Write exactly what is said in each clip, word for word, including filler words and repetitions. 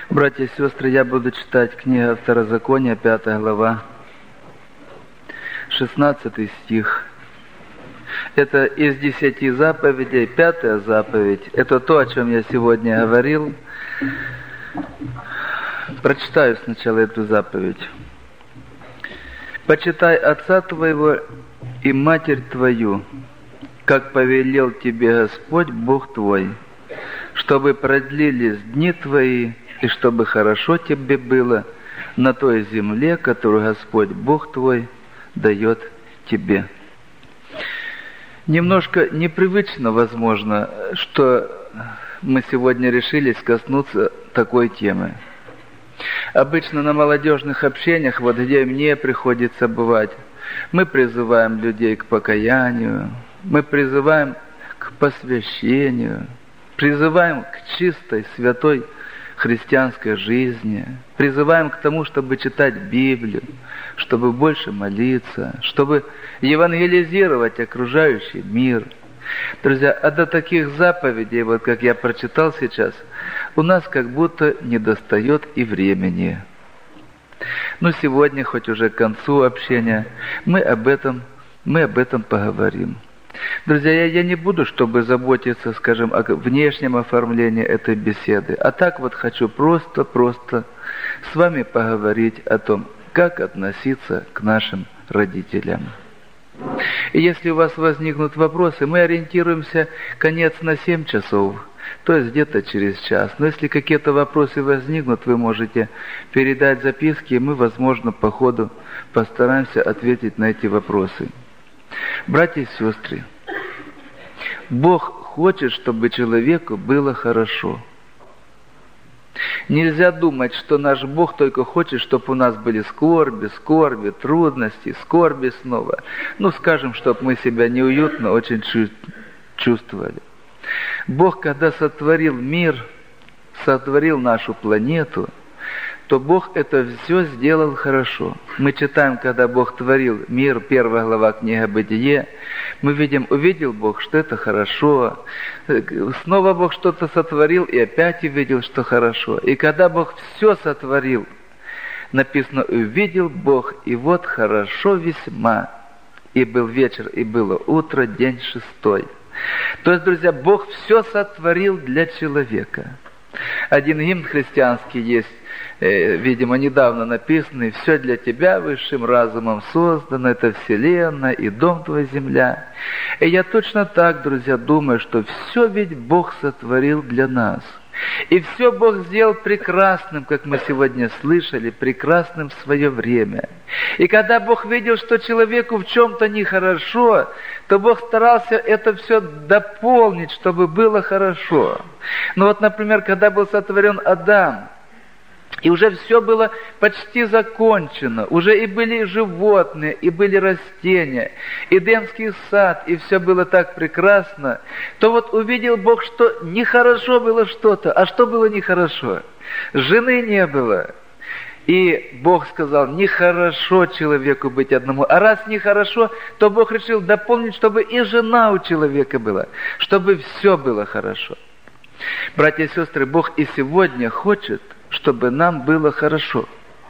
Братья и сестры, я буду читать книгу Второзакония, пятая глава, шестнадцатый стих. Это из десяти заповедей, пятая заповедь. Это то, о чем я сегодня говорил. Прочитаю сначала эту заповедь. «Почитай отца твоего и матерь твою, как повелел тебе Господь Бог твой, чтобы продлились дни твои, и чтобы хорошо тебе было на той земле, которую Господь Бог твой дает тебе». Немножко непривычно, возможно, что мы сегодня решились коснуться такой темы. Обычно на молодежных общениях, вот где мне приходится бывать, мы призываем людей к покаянию, мы призываем к посвящению, призываем к чистой, святой христианской жизни, призываем к тому, чтобы читать Библию, чтобы больше молиться, чтобы евангелизировать окружающий мир. Друзья, а до таких заповедей, вот как я прочитал сейчас, у нас как будто недостает и времени. Но сегодня, хоть уже к концу общения, мы об этом, мы об этом поговорим. Друзья, я, я не буду, чтобы заботиться, скажем, о внешнем оформлении этой беседы, а так вот хочу просто-просто с вами поговорить о том, как относиться к нашим родителям. И если у вас возникнут вопросы, мы ориентируемся конец на семь часов, то есть где-то через час. Но если какие-то вопросы возникнут, вы можете передать записки, и мы, возможно, по ходу постараемся ответить на эти вопросы. Братья и сестры, Бог хочет, чтобы человеку было хорошо. Нельзя думать, что наш Бог только хочет, чтобы у нас были скорби, скорби, трудности, скорби снова. Ну, скажем, чтобы мы себя неуютно очень чувствовали. Бог, когда сотворил мир, сотворил нашу планету, то Бог это все сделал хорошо. Мы читаем, когда Бог творил мир, первая глава книги Бытие, мы видим, увидел Бог, что это хорошо. Снова Бог что-то сотворил, и опять увидел, что хорошо. И когда Бог все сотворил, написано, увидел Бог, и вот хорошо весьма. И был вечер, и было утро, день шестой. То есть, друзья, Бог все сотворил для человека. Один гимн христианский есть, видимо, недавно написанный: «Все для тебя высшим разумом создано, это вселенная и дом твой земля». И я точно так, друзья, думаю, что все ведь Бог сотворил для нас. И все Бог сделал прекрасным, как мы сегодня слышали, прекрасным в свое время. И когда Бог видел, что человеку в чем-то нехорошо, то Бог старался это все дополнить, чтобы было хорошо. Ну вот, например, когда был сотворен Адам, и уже все было почти закончено, уже и были животные, и были растения, Эдемский сад, и все было так прекрасно, то вот увидел Бог, что нехорошо было что-то. А что было нехорошо? Жены не было. И Бог сказал, нехорошо человеку быть одному. А раз нехорошо, то Бог решил дополнить, чтобы и жена у человека была, чтобы все было хорошо. Братья и сестры, Бог и сегодня хочет, чтобы нам было хорошо.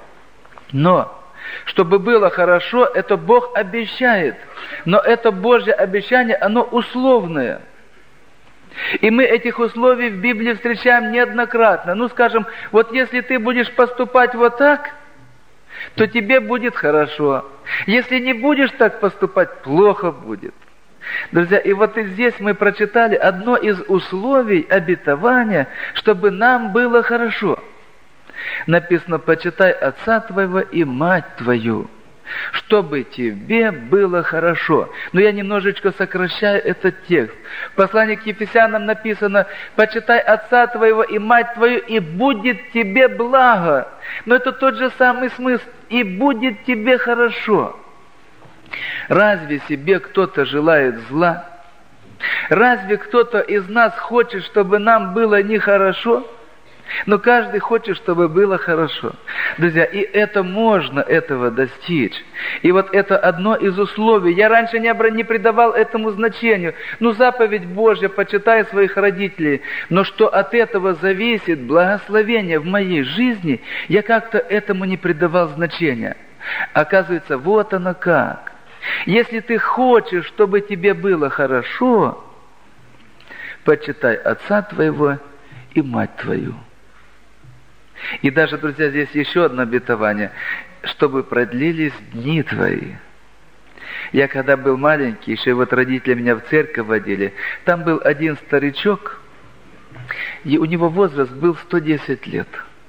Но, чтобы было хорошо, это Бог обещает. Но это Божье обещание, оно условное. И мы этих условий в Библии встречаем неоднократно. Ну, скажем, вот если ты будешь поступать вот так, то тебе будет хорошо. Если не будешь так поступать, плохо будет. Друзья, и вот и здесь мы прочитали одно из условий обетования, чтобы нам было хорошо. Написано, почитай отца твоего и мать твою, чтобы тебе было хорошо. Но я немножечко сокращаю этот текст. В послании к Ефесянам написано, почитай отца твоего и мать твою, и будет тебе благо. Но это тот же самый смысл, и будет тебе хорошо. Разве себе кто-то желает зла? Разве кто-то из нас хочет, чтобы нам было нехорошо? Но каждый хочет, чтобы было хорошо. Друзья, и это можно этого достичь. И вот это одно из условий. Я раньше не, обра... не придавал этому значению. Ну, заповедь Божья, почитай своих родителей. Но что от этого зависит благословение в моей жизни, я как-то этому не придавал значения. Оказывается, вот оно как. Если ты хочешь, чтобы тебе было хорошо, почитай отца твоего и мать твою. И даже, друзья, здесь еще одно обетование, чтобы продлились дни твои. Я когда был маленький, еще вот родители меня в церковь водили, там был один старичок, и у него возраст был сто десять лет.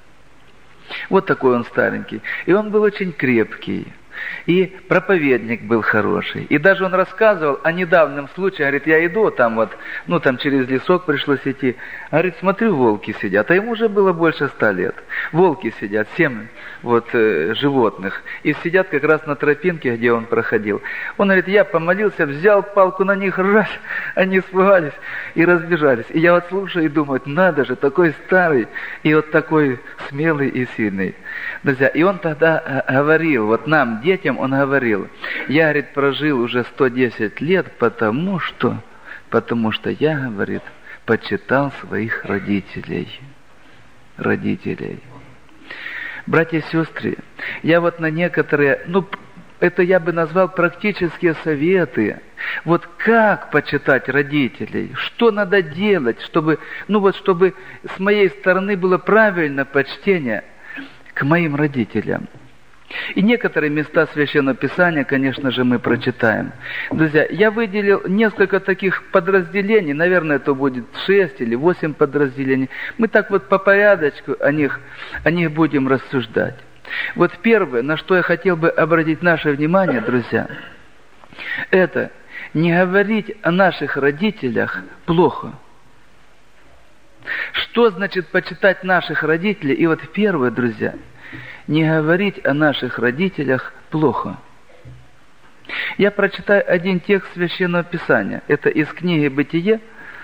Вот такой он старенький. И он был очень крепкий. И проповедник был хороший. И даже он рассказывал о недавнем случае. Говорит, я иду там вот, ну там через лесок пришлось идти. Говорит, смотрю, волки сидят. А ему уже было больше ста лет. Волки сидят, семь вот э, животных. И сидят как раз на тропинке, где он проходил. Он говорит, я помолился, взял палку на них, раз, они испугались и разбежались. И я вот слушаю и думаю, надо же, такой старый и вот такой смелый и сильный. Друзья, и он тогда говорил, вот нам, детям, он говорил, я, говорит, прожил уже сто десять лет, потому что, потому что я, говорит, почитал своих родителей. Родителей. Братья и сестры, я вот на некоторые, ну, это я бы назвал практические советы. Вот как почитать родителей? Что надо делать, чтобы, ну вот, чтобы с моей стороны было правильное почтение к моим родителям. И некоторые места Священного Писания, конечно же, мы прочитаем. Друзья, я выделил несколько таких подразделений, наверное, это будет шесть или восемь подразделений. Мы так вот по порядочку о них, о них будем рассуждать. Вот первое, на что я хотел бы обратить наше внимание, друзья, это не говорить о наших родителях плохо. Что значит почитать наших родителей? И вот первое, друзья, не говорить о наших родителях плохо. Я прочитаю один текст Священного Писания. Это из книги «Бытие».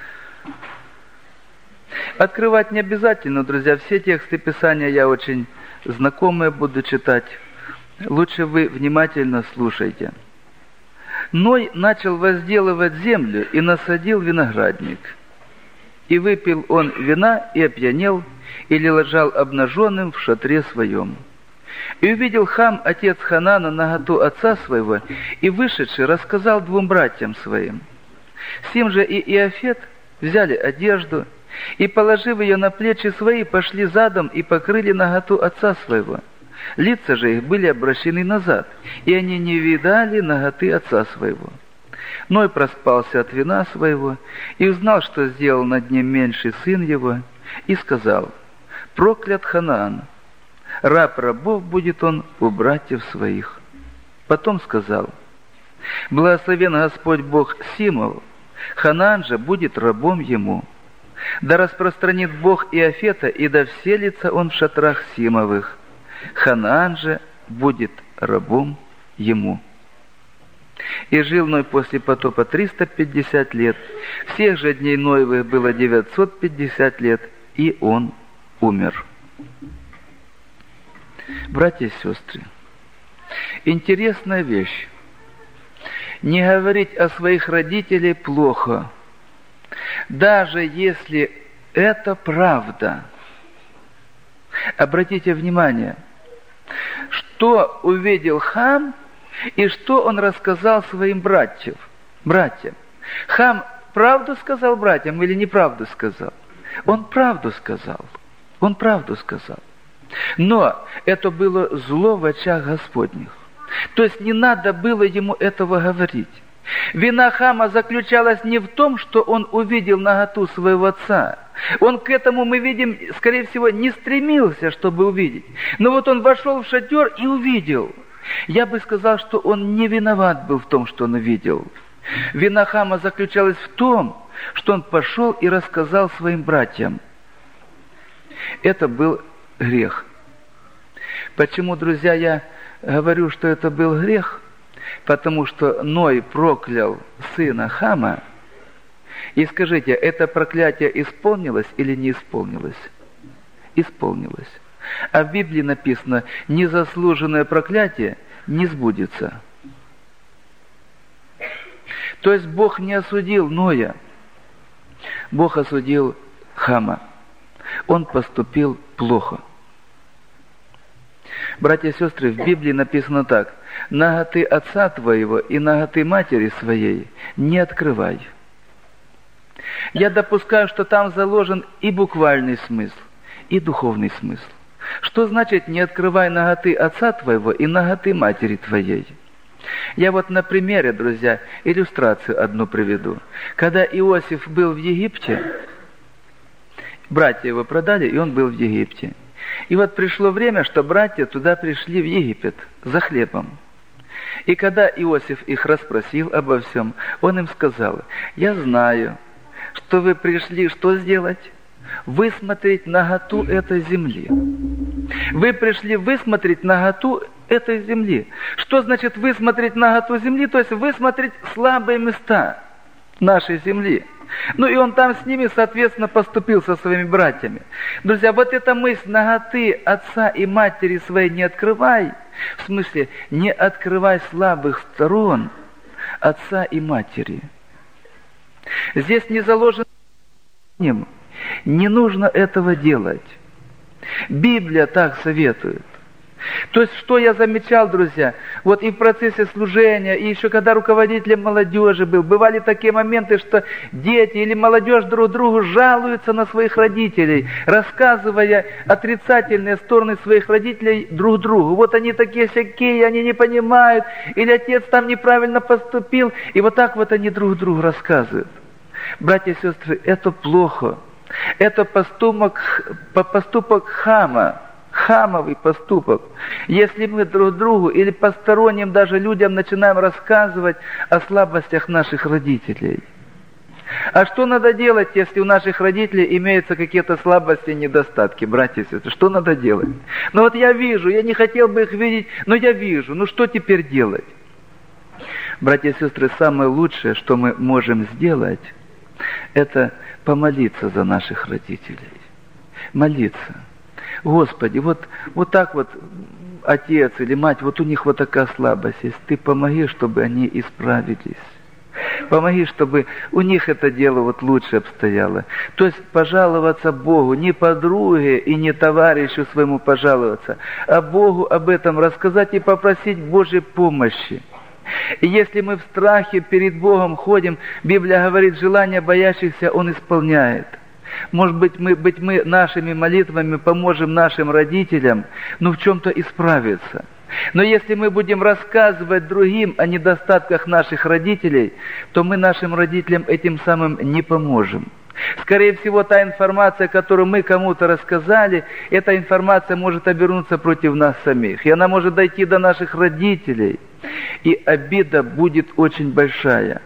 Открывать не обязательно, друзья. Все тексты Писания я очень знакомые буду читать. Лучше вы внимательно слушайте. Ной начал возделывать землю и насадил виноградник. И выпил он вина, и опьянел, или лежал обнаженным в шатре своем. И увидел Хам, отец Ханана, наготу отца своего, и, вышедший, рассказал двум братьям своим. Сим же и Иофет взяли одежду, и, положив ее на плечи свои, пошли задом и покрыли наготу отца своего. Лица же их были обращены назад, и они не видали наготы отца своего. Ной проспался от вина своего, и узнал, что сделал над ним меньший сын его, и сказал: проклят Ханаан, раб рабов будет он у братьев своих. Потом сказал: благословен Господь Бог Симов, Ханаан же будет рабом ему. Да распространит Бог Иофета, и да вселится он в шатрах Симовых. Ханаан же будет рабом ему. И жил Ной после потопа триста пятьдесят лет. Всех же дней Ноевых было девятьсот пятьдесят лет, и он умер. Братья и сестры, интересная вещь. Не говорить о своих родителях плохо, даже если это правда. Обратите внимание, что увидел Хам и что он рассказал своим братьям. братьям. Хам правду сказал братьям или неправду сказал? Он правду сказал. Он правду сказал. Но это было зло в очах Господних. То есть не надо было ему этого говорить. Вина Хама заключалась не в том, что он увидел наготу своего отца. Он к этому, мы видим, скорее всего, не стремился, чтобы увидеть. Но вот он вошел в шатер и увидел. Я бы сказал, что он не виноват был в том, что он увидел. Вина Хама заключалась в том, что он пошел и рассказал своим братьям. Это был грех. Почему, друзья, я говорю, что это был грех? Потому что Ной проклял сына Хама. И скажите, это проклятие исполнилось или не исполнилось? исполнилось. А в Библии написано: незаслуженное проклятие не сбудется. То есть Бог не осудил Ноя, Бог осудил Хама. Он поступил плохо. Братья и сестры, в Библии написано так: наготы отца твоего и наготы матери своей не открывай. Я допускаю, что там заложен и буквальный смысл, и духовный смысл. Что значит «не открывай наготы отца твоего и наготы матери твоей»? Я вот на примере, друзья, иллюстрацию одну приведу. Когда Иосиф был в Египте, братья его продали, и он был в Египте. И вот пришло время, что братья туда пришли в Египет за хлебом. И когда Иосиф их расспросил обо всем, он им сказал: «Я знаю, что вы пришли что сделать? Высмотреть наготу этой земли. Вы пришли высмотреть наготу этой земли». Что значит высмотреть наготу земли? То есть высмотреть слабые места нашей земли. Ну и он там с ними, соответственно, поступил со своими братьями. Друзья, вот эта мысль наготы отца и матери своей не открывай, в смысле, не открывай слабых сторон отца и матери. Здесь не заложено, не нужно этого делать. Библия так советует. То есть, что я замечал, друзья, вот и в процессе служения, и еще когда руководителем молодежи был, бывали такие моменты, что дети или молодежь друг другу жалуются на своих родителей, рассказывая отрицательные стороны своих родителей друг другу. Вот они такие-сякие, они не понимают, или отец там неправильно поступил, и вот так вот они друг другу рассказывают. Братья и сестры, это плохо. Это поступок, поступок Хама. Хамовый поступок. Если мы друг другу или посторонним даже людям начинаем рассказывать о слабостях наших родителей. А что надо делать, если у наших родителей имеются какие-то слабости и недостатки, братья и сестры? Что надо делать? Ну вот я вижу, я не хотел бы их видеть, но я вижу. Ну что теперь делать? Братья и сестры, самое лучшее, что мы можем сделать, это помолиться за наших родителей. Молиться. Господи, вот, вот так вот отец или мать, вот у них вот такая слабость есть. Ты помоги, чтобы они исправились. Помоги, чтобы у них это дело вот лучше обстояло. То есть пожаловаться Богу, не подруге и не товарищу своему пожаловаться, а Богу об этом рассказать и попросить Божьей помощи. И если мы в страхе перед Богом ходим, Библия говорит, желания боящихся Он исполняет. Может быть, мы, быть, мы нашими молитвами поможем нашим родителям, ну, в чем-то исправиться. Но если мы будем рассказывать другим о недостатках наших родителей, то мы нашим родителям этим самым не поможем. Скорее всего, та информация, которую мы кому-то рассказали, эта информация может обернуться против нас самих. И она может дойти до наших родителей. И обида будет очень большая.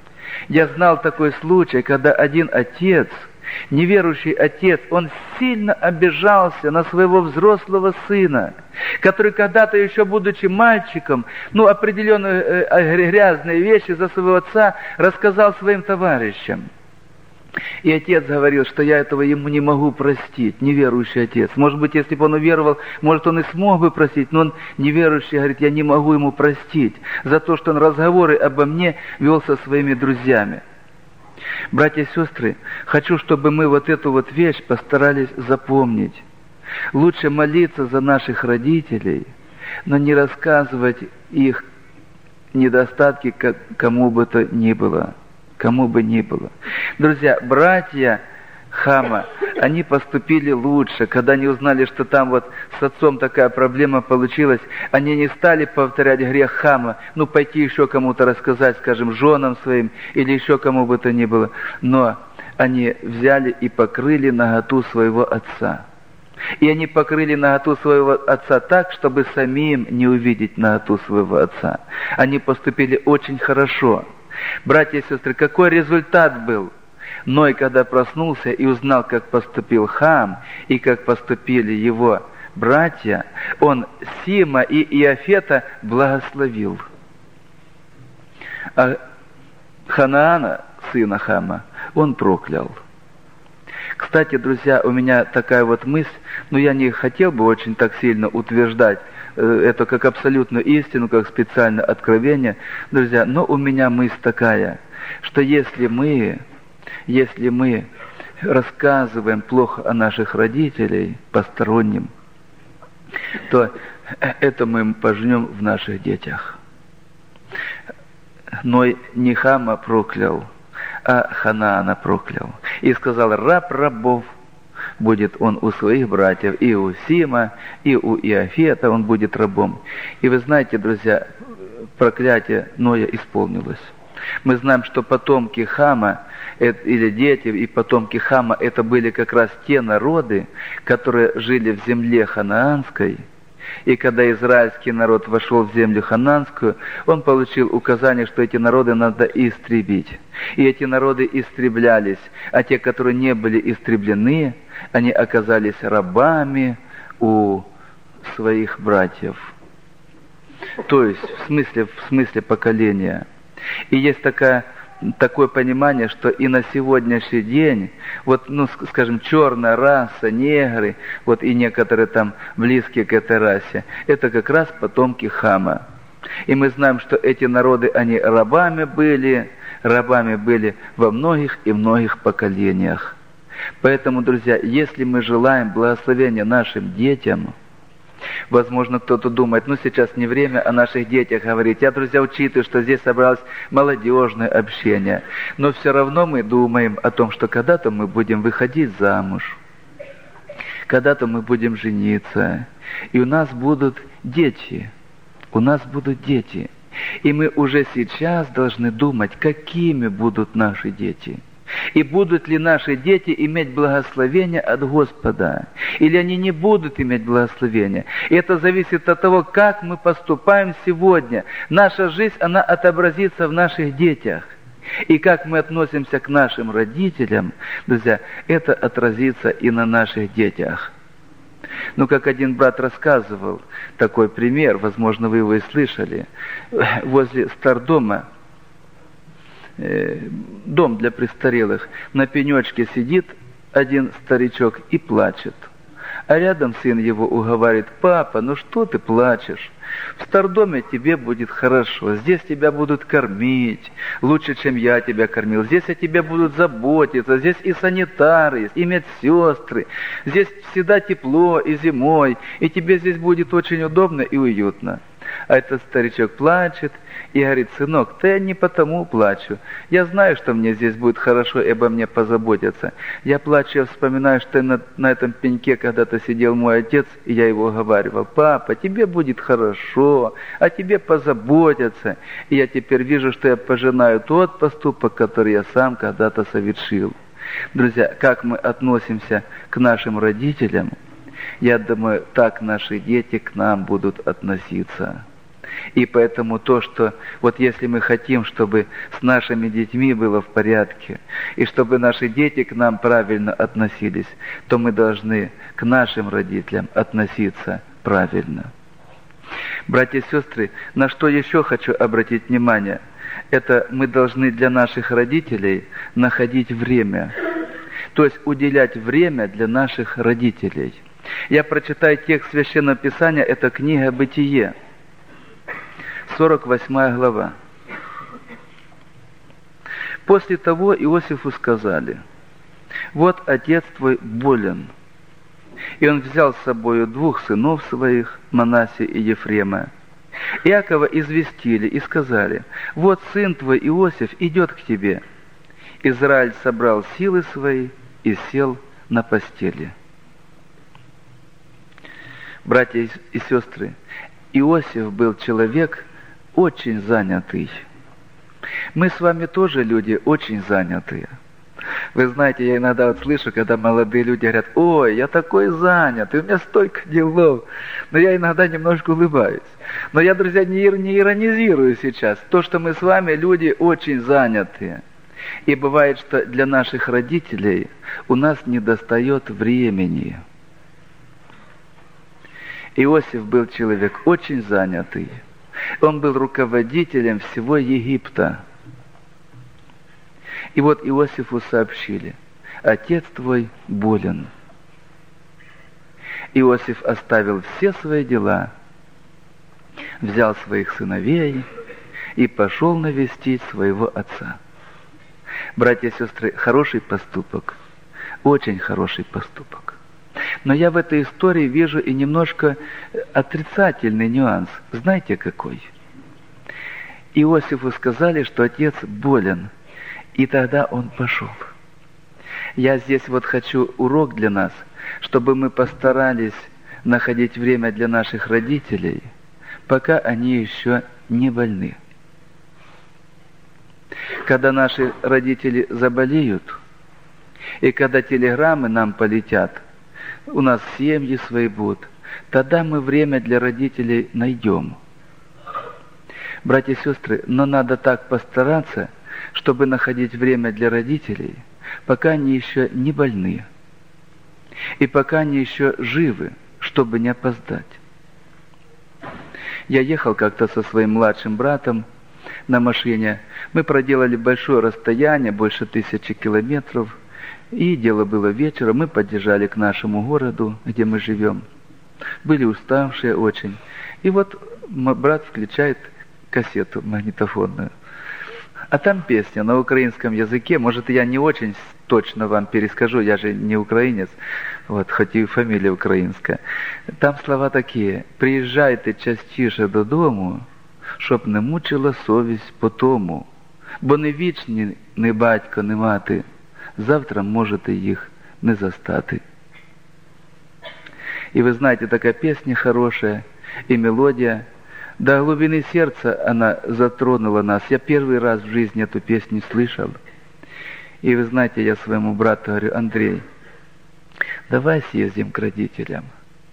Я знал такой случай, когда один отец, неверующий отец, он сильно обижался на своего взрослого сына, который когда-то еще будучи мальчиком, ну, определенные э, грязные вещи за своего отца рассказал своим товарищам. И отец говорил, что я этого ему не могу простить, неверующий отец. Может быть, если бы он уверовал, может, он и смог бы простить, но он неверующий, говорит, я не могу ему простить за то, что он разговоры обо мне вел со своими друзьями. Братья и сестры, хочу, чтобы мы вот эту вот вещь постарались запомнить. Лучше молиться за наших родителей, но не рассказывать их недостатки кому бы то ни было. Кому бы ни было. Друзья, братья Хама, они поступили лучше, когда они узнали, что там вот с отцом такая проблема получилась, они не стали повторять грех Хама, ну пойти еще кому-то рассказать, скажем, женам своим или еще кому бы то ни было, но они взяли и покрыли наготу своего отца. И они покрыли наготу своего отца так, чтобы самим не увидеть наготу своего отца. Они поступили очень хорошо. Братья и сестры, какой результат был? Ной, когда проснулся и узнал, как поступил Хам и как поступили его братья, он Сима и Иофета благословил. А Ханаана, сына Хама, он проклял. Кстати, друзья, у меня такая вот мысль, но я не хотел бы очень так сильно утверждать э, это как абсолютную истину, как специальное откровение, друзья, но у меня мысль такая, что если мы, если мы рассказываем плохо о наших родителях посторонним, то это мы пожнем в наших детях. Ной не Хама проклял, а Ханаана проклял. И сказал: раб рабов будет он у своих братьев, и у Сима, и у Иофета он будет рабом. И вы знаете, друзья, проклятие Ноя исполнилось. Мы знаем, что потомки Хама, или дети и потомки Хама, это были как раз те народы, которые жили в земле ханаанской. И когда израильский народ вошел в землю ханаанскую, он получил указание, что эти народы надо истребить. И эти народы истреблялись, а те, которые не были истреблены, они оказались рабами у своих братьев. То есть в смысле, в смысле поколения. И есть такая, такое понимание, что и на сегодняшний день, вот, ну, скажем, черная раса, негры, вот и некоторые там близкие к этой расе, это как раз потомки Хама. И мы знаем, что эти народы, они рабами были, рабами были во многих и многих поколениях. Поэтому, друзья, если мы желаем благословения нашим детям, возможно, кто-то думает, ну сейчас не время о наших детях говорить. Я, друзья, учитываю, что здесь собралось молодежное общение. Но все равно мы думаем о том, что когда-то мы будем выходить замуж, когда-то мы будем жениться, и у нас будут дети. У нас будут дети. И мы уже сейчас должны думать, какими будут наши дети. И будут ли наши дети иметь благословение от Господа, или они не будут иметь благословения. И это зависит от того, как мы поступаем сегодня. Наша жизнь, она отобразится в наших детях. И как мы относимся к нашим родителям, друзья, это отразится и на наших детях. Ну, как один брат рассказывал, такой пример, возможно, вы его и слышали, возле стардома, дом для престарелых, на пенечке сидит один старичок и плачет. А рядом сын его уговаривает: папа, ну что ты плачешь? В стардоме тебе будет хорошо, здесь тебя будут кормить, лучше, чем я тебя кормил. Здесь о тебе будут заботиться, здесь и санитары есть, и медсестры. Здесь всегда тепло и зимой, и тебе здесь будет очень удобно и уютно. А этот старичок плачет и говорит: сынок, да я не потому плачу. Я знаю, что мне здесь будет хорошо и обо мне позаботятся. Я плачу, я вспоминаю, что на, на этом пеньке когда-то сидел мой отец, и я его уговаривал: папа, тебе будет хорошо, о тебе позаботятся. И я теперь вижу, что я пожинаю тот поступок, который я сам когда-то совершил. Друзья, как мы относимся к нашим родителям, я думаю, так наши дети к нам будут относиться. И поэтому то, что вот если мы хотим, чтобы с нашими детьми было в порядке, и чтобы наши дети к нам правильно относились, то мы должны к нашим родителям относиться правильно. Братья и сестры, на что еще хочу обратить внимание, это мы должны для наших родителей находить время, то есть уделять время для наших родителей. Я прочитаю текст Священного Писания, это книга «Бытие», сорок восьмая глава. После того Иосифу сказали: вот отец твой болен. И он взял с собою двух сынов своих, Манасе и Ефрема. Иакова известили и сказали: вот сын твой Иосиф идет к тебе. Израиль собрал силы свои и сел на постели. Братья и сестры, Иосиф был человек очень занятый. Мы с вами тоже люди очень занятые. Вы знаете, я иногда вот слышу, когда молодые люди говорят: ой, я такой занят, и у меня столько делов. Но я иногда немножко улыбаюсь. Но я, друзья, не, не иронизирую сейчас. То, что мы с вами люди очень занятые. И бывает, что для наших родителей у нас недостает времени. Иосиф был человек очень занятый. Он был руководителем всего Египта. И вот Иосифу сообщили: отец твой болен. Иосиф оставил все свои дела, взял своих сыновей и пошел навестить своего отца. Братья и сестры, хороший поступок, очень хороший поступок. Но я в этой истории вижу и немножко отрицательный нюанс. Знаете какой? Иосифу сказали, что отец болен, и тогда он пошел. Я здесь вот хочу урок для нас, чтобы мы постарались находить время для наших родителей, пока они еще не больны. Когда наши родители заболеют, и когда телеграммы нам полетят, у нас семьи свои будут, тогда мы время для родителей найдем. Братья и сестры, но надо так постараться, чтобы находить время для родителей, пока они еще не больны, и пока они еще живы, чтобы не опоздать. Я ехал как-то со своим младшим братом на машине. Мы проделали большое расстояние, больше тысячи километров, и дело было вечером. Мы подъезжали к нашему городу, где мы живем. Были уставшие очень. И вот мой брат включает кассету магнитофонную. А там песня на украинском языке. Может, я не очень точно вам перескажу, я же не украинец, вот, хоть и фамилия украинская. Там слова такие: «Приїжджайте частіше додому, щоб не мучила совість по тому, бо не вічні ні батько, ні мати, завтра можете їх не застати». И вы знаете, такая песня хорошая, и мелодия. До глубины сердца она затронула нас. Я первый раз в жизни эту песню слышал. И вы знаете, я своему брату говорю: Андрей, давай съездим к родителям.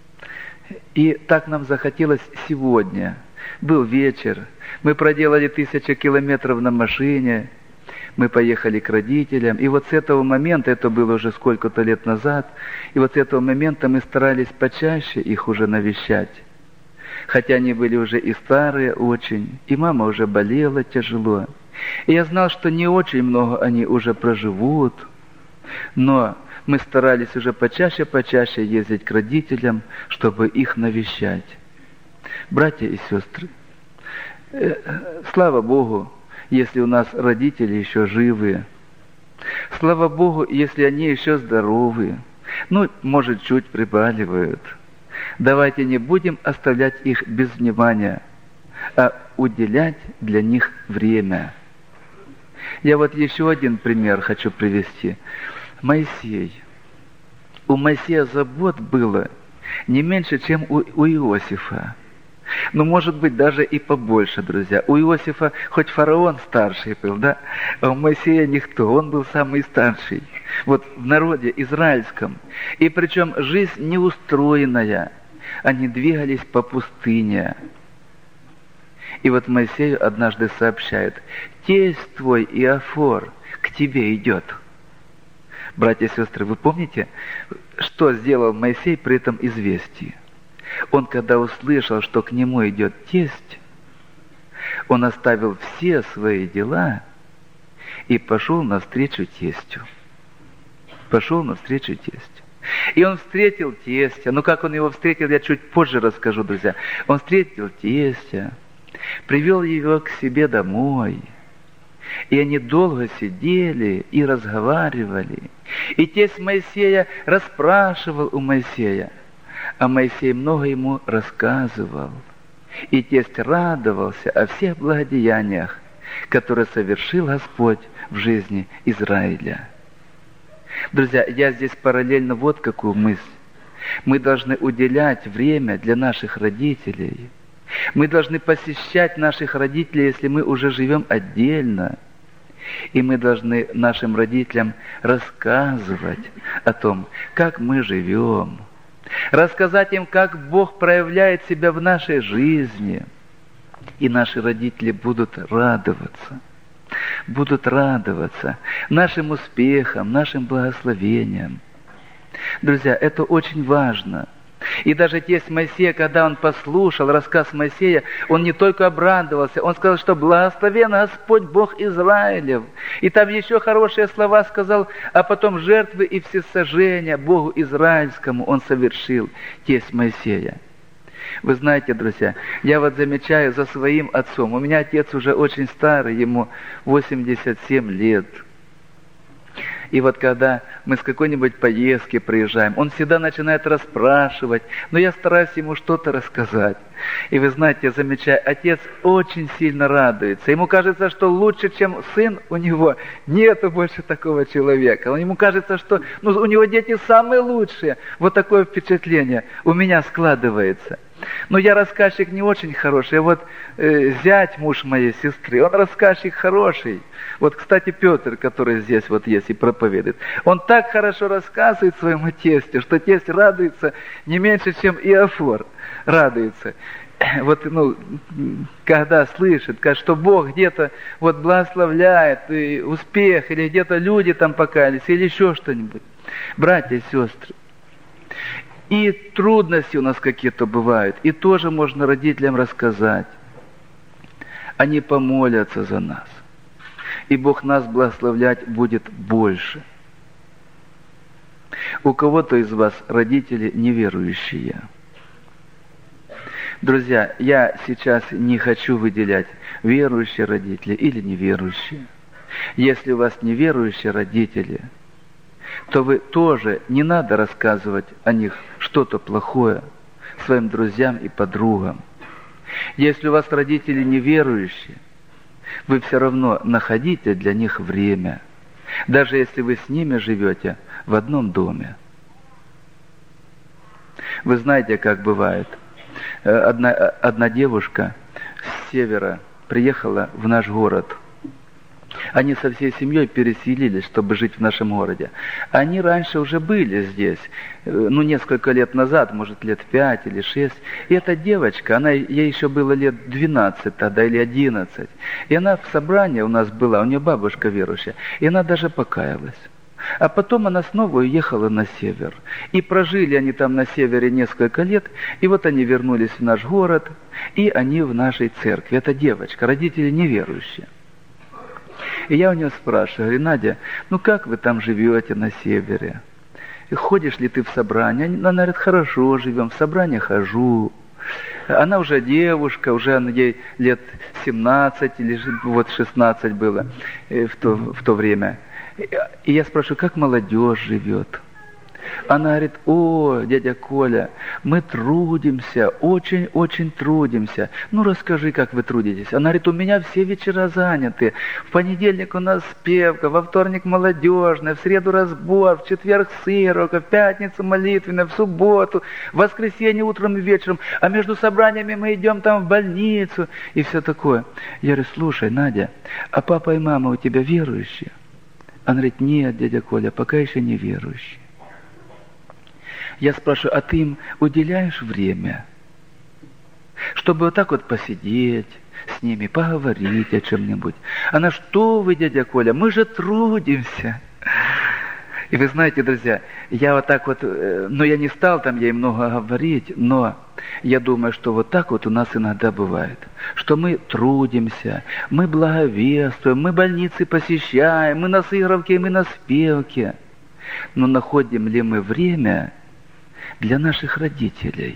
И так нам захотелось сегодня. Был вечер, мы проделали тысячу километров на машине, мы поехали к родителям. И вот с этого момента, это было уже сколько-то лет назад, и вот с этого момента мы старались почаще их уже навещать. Хотя они были уже и старые очень, и мама уже болела тяжело. И я знал, что не очень много они уже проживут, но мы старались уже почаще-почаще ездить к родителям, чтобы их навещать. Братья и сестры, э, слава Богу, если у нас родители еще живые. Слава Богу, если они еще здоровы. Ну, может, чуть прибаливают. Давайте не будем оставлять их без внимания, а уделять для них время. Я вот еще один пример хочу привести. Моисей. У Моисея забот было не меньше, чем у, у Иосифа. Ну, может быть, даже и побольше, друзья. У Иосифа хоть фараон старший был, да? А у Моисея никто, он был самый старший. Вот в народе израильском. И причем жизнь неустроенная. Они двигались по пустыне. И вот Моисею однажды сообщают: тесть твой Иофор к тебе идет. Братья и сестры, вы помните, что сделал Моисей при этом известии? Он, когда услышал, что к нему идет тесть, он оставил все свои дела и пошел навстречу тестю. Пошел навстречу тестю. И он встретил тестя. Ну, как он его встретил, я чуть позже расскажу, друзья. Он встретил тестя, привел его к себе домой. И они долго сидели и разговаривали. И тесть Моисея расспрашивал у Моисея, а Моисей много ему рассказывал. И тесть радовался о всех благодеяниях, которые совершил Господь в жизни Израиля. Друзья, я здесь параллельно вот какую мысль. Мы должны уделять время для наших родителей. Мы должны посещать наших родителей, если мы уже живем отдельно. И мы должны нашим родителям рассказывать о том, как мы живем. Рассказать им, как Бог проявляет себя в нашей жизни. И наши родители будут радоваться. Будут радоваться нашим успехам, нашим благословениям. Друзья, это очень важно. И даже тесть Моисея, когда он послушал рассказ Моисея, он не только обрадовался, он сказал, что благословен Господь Бог Израилев. И там еще хорошие слова сказал, а потом жертвы и всесожжения Богу Израильскому он совершил, тесть Моисея. Вы знаете, друзья, я вот замечаю за своим отцом, у меня отец уже очень старый, ему восемьдесят семь лет. И вот когда мы с какой-нибудь поездки приезжаем, он всегда начинает расспрашивать, но я стараюсь ему что-то рассказать. И вы знаете, я замечаю, отец очень сильно радуется. Ему кажется, что лучше, чем сын у него, нету больше такого человека. Ему кажется, что ну, у него дети самые лучшие. Вот такое впечатление у меня складывается. Но я рассказчик не очень хороший. Вот э, зять, муж моей сестры, он рассказчик хороший. Вот, кстати, Петр, который здесь вот есть и проповедует, он так хорошо рассказывает своему тестю, что тесть радуется не меньше, чем Иофор радуется. Вот, ну, когда слышит, что Бог где-то вот благословляет и успех, или где-то люди там покаялись, или еще что-нибудь. Братья и сестры, и трудности у нас какие-то бывают, и тоже можно родителям рассказать. Они помолятся за нас, и Бог нас благословлять будет больше. У кого-то из вас родители неверующие. Друзья, я сейчас не хочу выделять верующие родители или неверующие. Если у вас неверующие родители, то вы тоже не надо рассказывать о них что-то плохое своим друзьям и подругам. Если у вас родители неверующие, вы все равно находите для них время, даже если вы с ними живете в одном доме. Вы знаете, как бывает. Одна, одна девушка с севера приехала в наш город. Они со всей семьей переселились, чтобы жить в нашем городе. Они раньше уже были здесь, ну, несколько лет назад, может, лет пять или шесть. И эта девочка, она, ей еще было лет двенадцать тогда или одиннадцать. И она в собрании у нас была, у нее бабушка верующая, и она даже покаялась. А потом она снова уехала на север. И прожили они там на севере несколько лет, и вот они вернулись в наш город, и они в нашей церкви. Это девочка, родители неверующие. И я у нее спрашиваю, говорю, Надя, ну как вы там живете на севере? И ходишь ли ты в собрание? Она говорит, хорошо живем, в собрание хожу. Она уже девушка, уже ей лет семнадцать или вот шестнадцать было в то, в то время. И я спрашиваю, как молодежь живет? Она говорит, о, дядя Коля, мы трудимся, очень-очень трудимся. Ну, расскажи, как вы трудитесь. Она говорит, у меня все вечера заняты. В понедельник у нас спевка, во вторник молодежная, в среду разбор, в четверг сырока, в пятницу молитвенная, в субботу, в воскресенье утром и вечером. А между собраниями мы идем там в больницу и все такое. Я говорю, слушай, Надя, а папа и мама у тебя верующие? Она говорит, нет, дядя Коля, пока еще не верующие. Я спрашиваю, а ты им уделяешь время, чтобы вот так вот посидеть с ними, поговорить о чем-нибудь? Она, что вы, дядя Коля, мы же трудимся. И вы знаете, друзья, я вот так вот, ну я не стал там ей много говорить, но я думаю, что вот так вот у нас иногда бывает, что мы трудимся, мы благовествуем, мы больницы посещаем, мы на сыровке, мы на спевке. Но находим ли мы время для наших родителей,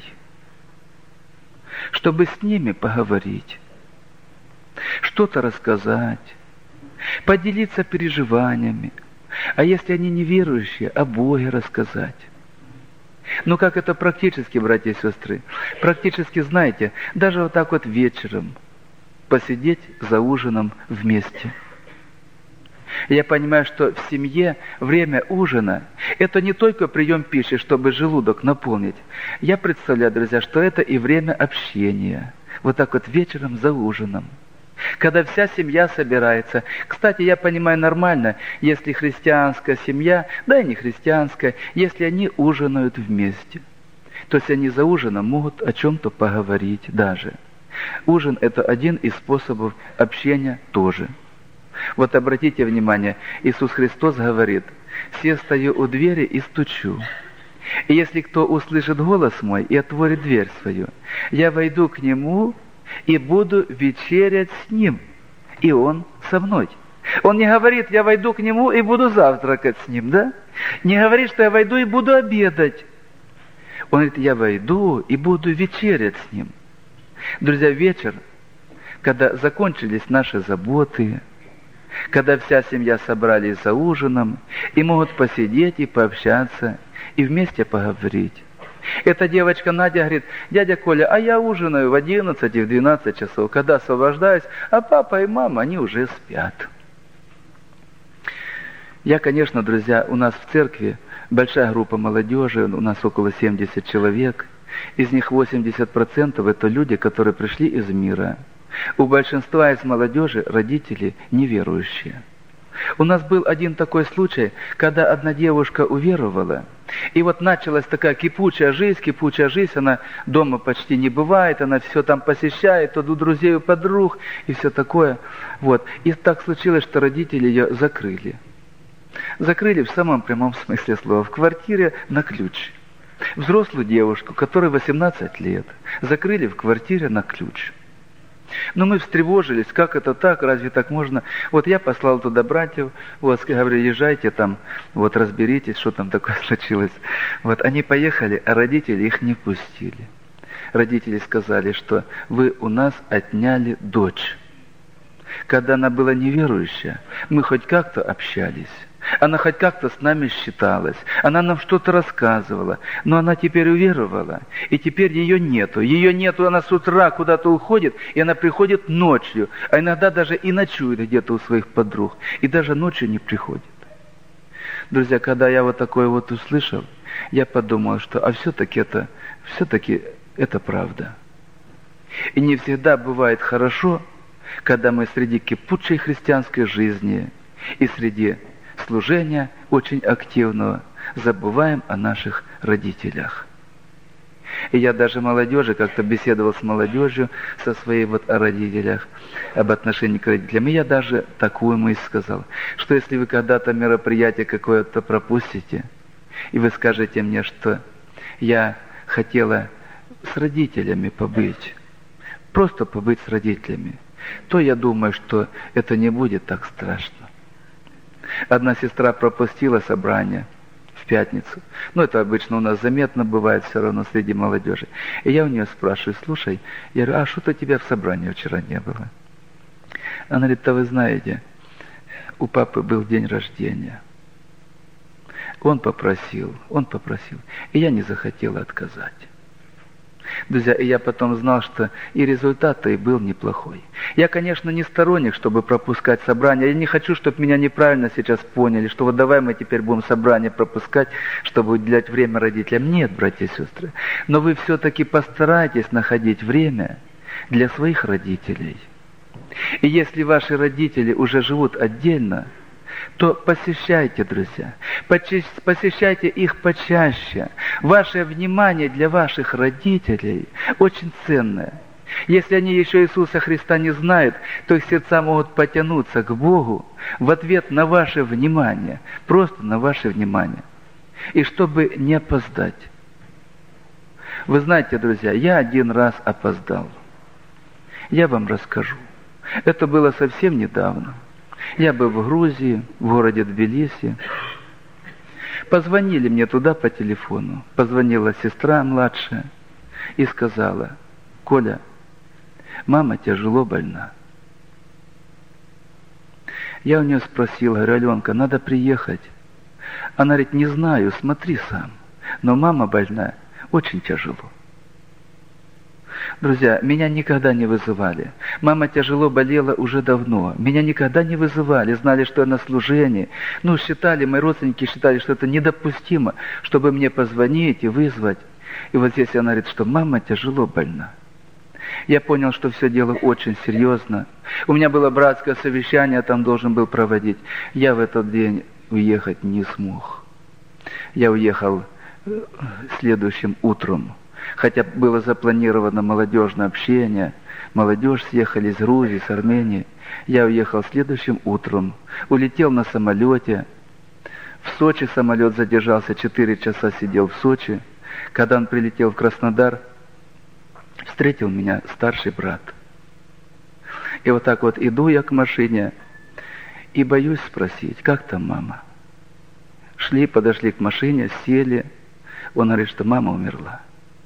чтобы с ними поговорить, что-то рассказать, поделиться переживаниями, а если они неверующие, о Боге рассказать. Ну как это практически, братья и сестры? Практически, знаете, даже вот так вот вечером посидеть за ужином вместе. Я понимаю, что в семье время ужина – это не только прием пищи, чтобы желудок наполнить. Я представляю, друзья, что это и время общения. Вот так вот вечером за ужином. Когда вся семья собирается. Кстати, я понимаю нормально, если христианская семья, да и не христианская, если они ужинают вместе. То есть они за ужином могут о чем-то поговорить даже. Ужин – это один из способов общения тоже. Вот обратите внимание, Иисус Христос говорит, «Се стою у двери и стучу. И если кто услышит голос мой и отворит дверь свою, я войду к нему и буду вечерять с ним, и он со мной». Он не говорит: я войду к нему и буду завтракать с ним, да? Не говорит, что я войду и буду обедать. Он говорит: я войду и буду вечерять с ним. Друзья, вечер, когда закончились наши заботы, когда вся семья собрались за ужином и могут посидеть и пообщаться, и вместе поговорить. Эта девочка Надя говорит: дядя Коля, а я ужинаю в одиннадцать и в двенадцать часов, когда освобождаюсь, а папа и мама, они уже спят. Я, конечно, друзья, у нас в церкви большая группа молодежи, у нас около семьдесят человек, из них восемьдесят процентов это люди, которые пришли из мира. У большинства из молодежи родители неверующие. У нас был один такой случай, когда одна девушка уверовала, и вот началась такая кипучая жизнь, кипучая жизнь, она дома почти не бывает, она все там посещает, то у друзей, у подруг, и все такое. Вот. И так случилось, что родители ее закрыли. Закрыли в самом прямом смысле слова, в квартире на ключ. Взрослую девушку, которой восемнадцать лет, закрыли в квартире на ключ. Но мы встревожились, как это так, разве так можно? Вот я послал туда братьев, вот, говорю: езжайте там, вот разберитесь, что там такое случилось. Вот они поехали, а родители их не пустили. Родители сказали, что вы у нас отняли дочь. Когда она была неверующая, мы хоть как-то общались. Она хоть как-то с нами считалась, она нам что-то рассказывала, но она теперь уверовала, и теперь ее нету. Ее нету, она с утра куда-то уходит, и она приходит ночью, а иногда даже и ночует где-то у своих подруг, и даже ночью не приходит. Друзья, когда я вот такое вот услышал, я подумал, что а все-таки это, все-таки это правда. И не всегда бывает хорошо, когда мы среди кипучей христианской жизни и среди служения очень активного забываем о наших родителях. И я даже молодежи, как-то беседовал с молодежью со своей вот о родителях, об отношении к родителям, и я даже такую мысль сказал, что если вы когда-то мероприятие какое-то пропустите, и вы скажете мне, что я хотела с родителями побыть, просто побыть с родителями, то я думаю, что это не будет так страшно. Одна сестра пропустила собрание в пятницу. Ну, это обычно у нас заметно бывает все равно среди молодежи. И я у нее спрашиваю: слушай, я говорю, а что-то у тебя в собрании вчера не было? Она говорит: да вы знаете, у папы был день рождения. Он попросил, он попросил, и я не захотела отказать. Друзья, и я потом знал, что и результат-то и был неплохой. Я, конечно, не сторонник, чтобы пропускать собрания. Я не хочу, чтобы меня неправильно сейчас поняли, что вот давай мы теперь будем собрания пропускать, чтобы уделять время родителям. Нет, братья и сестры. Но вы все-таки постарайтесь находить время для своих родителей. И если ваши родители уже живут отдельно, то посещайте, друзья, посещайте их почаще. Ваше внимание для ваших родителей очень ценное. Если они еще Иисуса Христа не знают, то их сердца могут потянуться к Богу в ответ на ваше внимание, просто на ваше внимание. И чтобы не опоздать. Вы знаете, друзья, я один раз опоздал. Я вам расскажу. Это было совсем недавно. Я был в Грузии, в городе Тбилиси. Позвонили мне туда по телефону. Позвонила сестра младшая и сказала: Коля, мама тяжело больна. Я у нее спросил, говорю: Аленка, надо приехать. Она говорит: не знаю, смотри сам. Но мама больна, очень тяжело. Друзья, меня никогда не вызывали. Мама тяжело болела уже давно. Меня никогда не вызывали, знали, что я на служении. Ну, считали, мои родственники считали, что это недопустимо, чтобы мне позвонить и вызвать. И вот здесь она говорит, что мама тяжело больна. Я понял, что все дело очень серьезно. У меня было братское совещание, я там должен был проводить. Я в этот день уехать не смог. Я уехал следующим утром. Хотя было запланировано молодежное общение, молодежь съехали из Грузии, с Армении. Я уехал следующим утром, улетел на самолете В Сочи самолет задержался, четыре часа сидел в Сочи. Когда он прилетел в Краснодар, встретил меня старший брат. И вот так вот иду я к машине и боюсь спросить, как там мама? Шли, подошли к машине, сели. Он говорит, что мама умерла.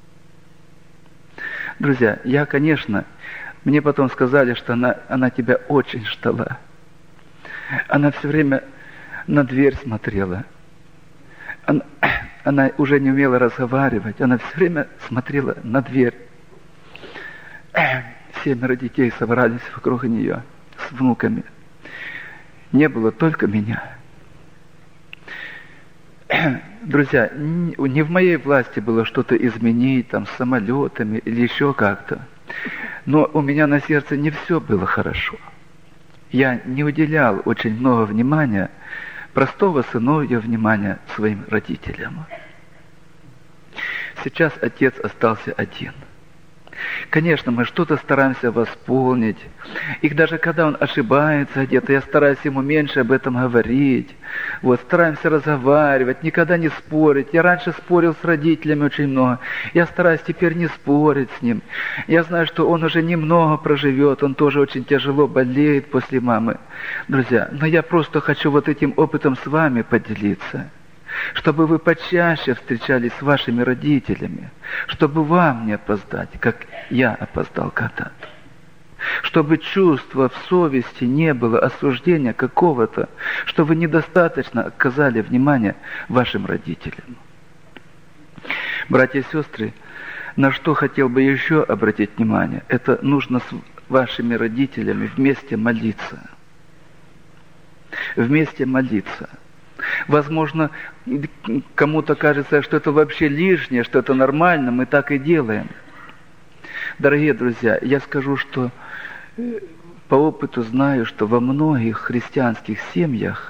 Друзья, я, конечно, мне потом сказали, что она, она тебя очень ждала. Она все время на дверь смотрела. Она, она уже не умела разговаривать. Она все время смотрела на дверь. Семеро детей собрались вокруг нее с внуками. Не было только меня. Друзья, не в моей власти было что-то изменить там с самолетами или еще как-то. Но у меня на сердце не все было хорошо. Я не уделял очень много внимания, простого сыновья внимания своим родителям. Сейчас отец остался один. Конечно, мы что-то стараемся восполнить. И даже когда он ошибается где-то, я стараюсь ему меньше об этом говорить. Вот, стараемся разговаривать, никогда не спорить. Я раньше спорил с родителями очень много. Я стараюсь теперь не спорить с ним. Я знаю, что он уже немного проживет, он тоже очень тяжело болеет после мамы. Друзья, но я просто хочу вот этим опытом с вами поделиться. Чтобы вы почаще встречались с вашими родителями, чтобы вам не опоздать, как я опоздал когда-то. Чтобы чувства в совести не было, осуждения какого-то, что вы недостаточно оказали внимание вашим родителям. Братья и сестры, на что хотел бы еще обратить внимание, это нужно с вашими родителями вместе молиться. Вместе молиться. Возможно, кому-то кажется, что это вообще лишнее, что это нормально, мы так и делаем. Дорогие друзья, я скажу, что по опыту знаю, что во многих христианских семьях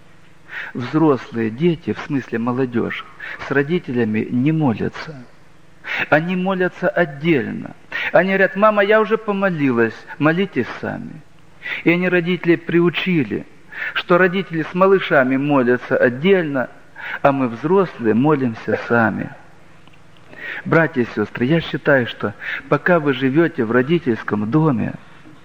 взрослые дети, в смысле молодежь, с родителями не молятся. Они молятся отдельно. Они говорят, мама, я уже помолилась, молитесь сами. И они родителей приучили, что родители с малышами молятся отдельно, а мы, взрослые, молимся сами. Братья и сестры, я считаю, что пока вы живете в родительском доме,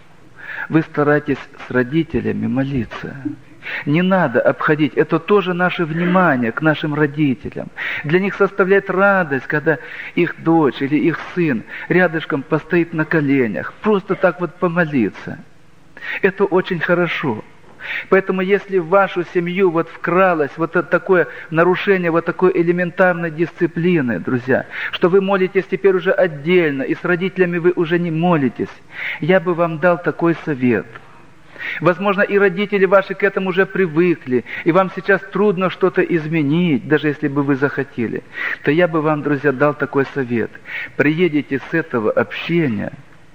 вы стараетесь с родителями молиться. Не надо обходить. Это тоже наше внимание к нашим родителям. Для них составляет радость, когда их дочь или их сын рядышком постоит на коленях. Просто так вот помолиться. Это очень хорошо. Поэтому если в вашу семью вот вкралось вот такое нарушение вот такой элементарной дисциплины, друзья, что вы молитесь теперь уже отдельно, и с родителями вы уже не молитесь, я бы вам дал такой совет. Возможно, и родители ваши к этому уже привыкли, и вам сейчас трудно что-то изменить, даже если бы вы захотели. То я бы вам, друзья, дал такой совет. Приедете с этого общения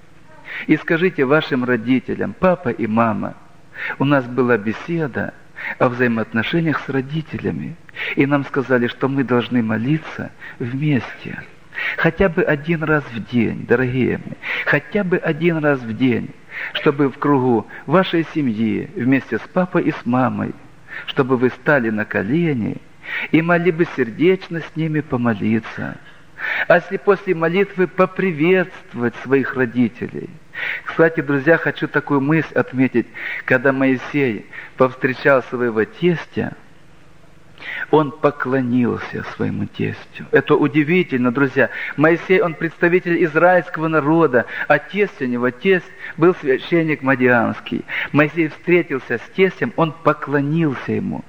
и скажите вашим родителям, папа и мама, у нас была беседа о взаимоотношениях с родителями, и нам сказали, что мы должны молиться вместе. Хотя бы один раз в день, дорогие мои, хотя бы один раз в день, чтобы в кругу вашей семьи, вместе с папой и с мамой, чтобы вы стали на колени и могли бы сердечно с ними помолиться. А если после молитвы поприветствовать своих родителей. Кстати, друзья, хочу такую мысль отметить. Когда Моисей повстречал своего тестя, он поклонился своему тестю. Это удивительно, друзья. Моисей, он представитель израильского народа, а тесть у него, тесть был священник Мадиамский. Моисей встретился с тестем, он поклонился ему.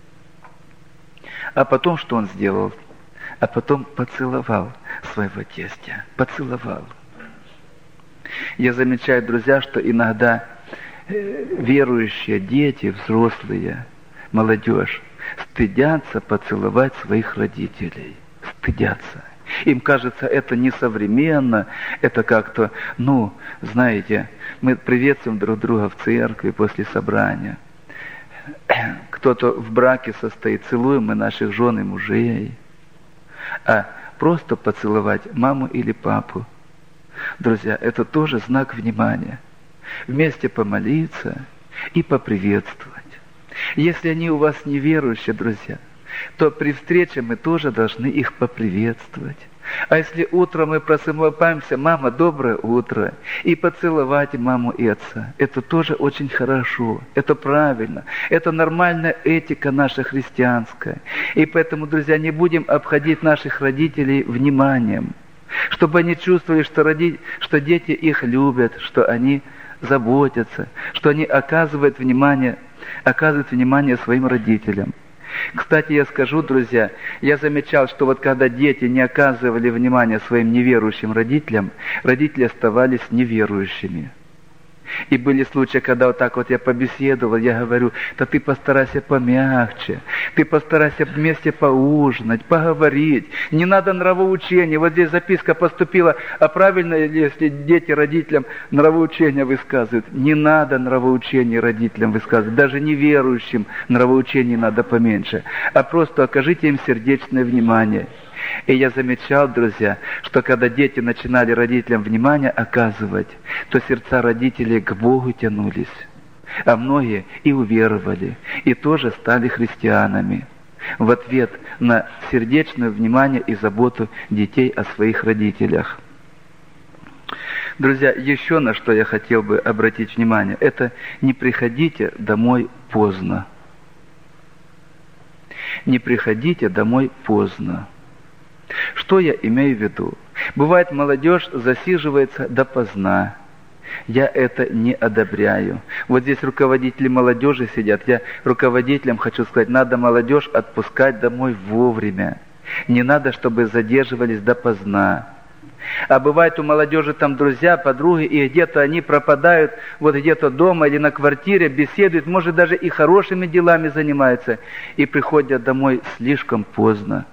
А потом что он сделал? А потом поцеловал своего тестя. Поцеловал. Я замечаю, друзья, что иногда верующие дети, взрослые, молодежь, стыдятся поцеловать своих родителей. Стыдятся. Им кажется, это несовременно, это как-то, ну, знаете, мы приветствуем друг друга в церкви после собрания. Кто-то в браке состоит, целуем мы наших жен и мужей. А просто поцеловать маму или папу, друзья, это тоже знак внимания. Вместе помолиться и поприветствовать. Если они у вас неверующие, друзья, то при встрече мы тоже должны их поприветствовать. А если утром мы просыпаемся, мама, доброе утро, и поцеловать маму и отца, это тоже очень хорошо, это правильно, это нормальная этика наша христианская. И поэтому, друзья, не будем обходить наших родителей вниманием, чтобы они чувствовали, что, роди... что дети их любят, что они заботятся, что они оказывают внимание, оказывают внимание своим родителям. Кстати, я скажу, друзья, я замечал, что вот когда дети не оказывали внимания своим неверующим родителям, родители оставались неверующими. И были случаи, когда вот так вот я побеседовал, я говорю, да ты постарайся помягче, ты постарайся вместе поужинать, поговорить, не надо нравоучения. Вот здесь записка поступила, а правильно ли, если дети родителям нравоучения высказывают? Не надо нравоучений родителям высказывать, даже неверующим нравоучений надо поменьше, а просто окажите им сердечное внимание. И я замечал, друзья, что когда дети начинали родителям внимание оказывать, то сердца родителей к Богу тянулись, а многие и уверовали, и тоже стали христианами в ответ на сердечное внимание и заботу детей о своих родителях. Друзья, еще на что я хотел бы обратить внимание, это не приходите домой поздно. Не приходите домой поздно. Что я имею в виду? Бывает, молодежь засиживается допоздна. Я это не одобряю. Вот здесь руководители молодежи сидят. Я руководителям хочу сказать, надо молодежь отпускать домой вовремя. Не надо, чтобы задерживались допоздна. А бывает у молодежи там друзья, подруги, и где-то они пропадают, вот где-то дома или на квартире, беседуют, может даже и хорошими делами занимаются, и приходят домой слишком поздно.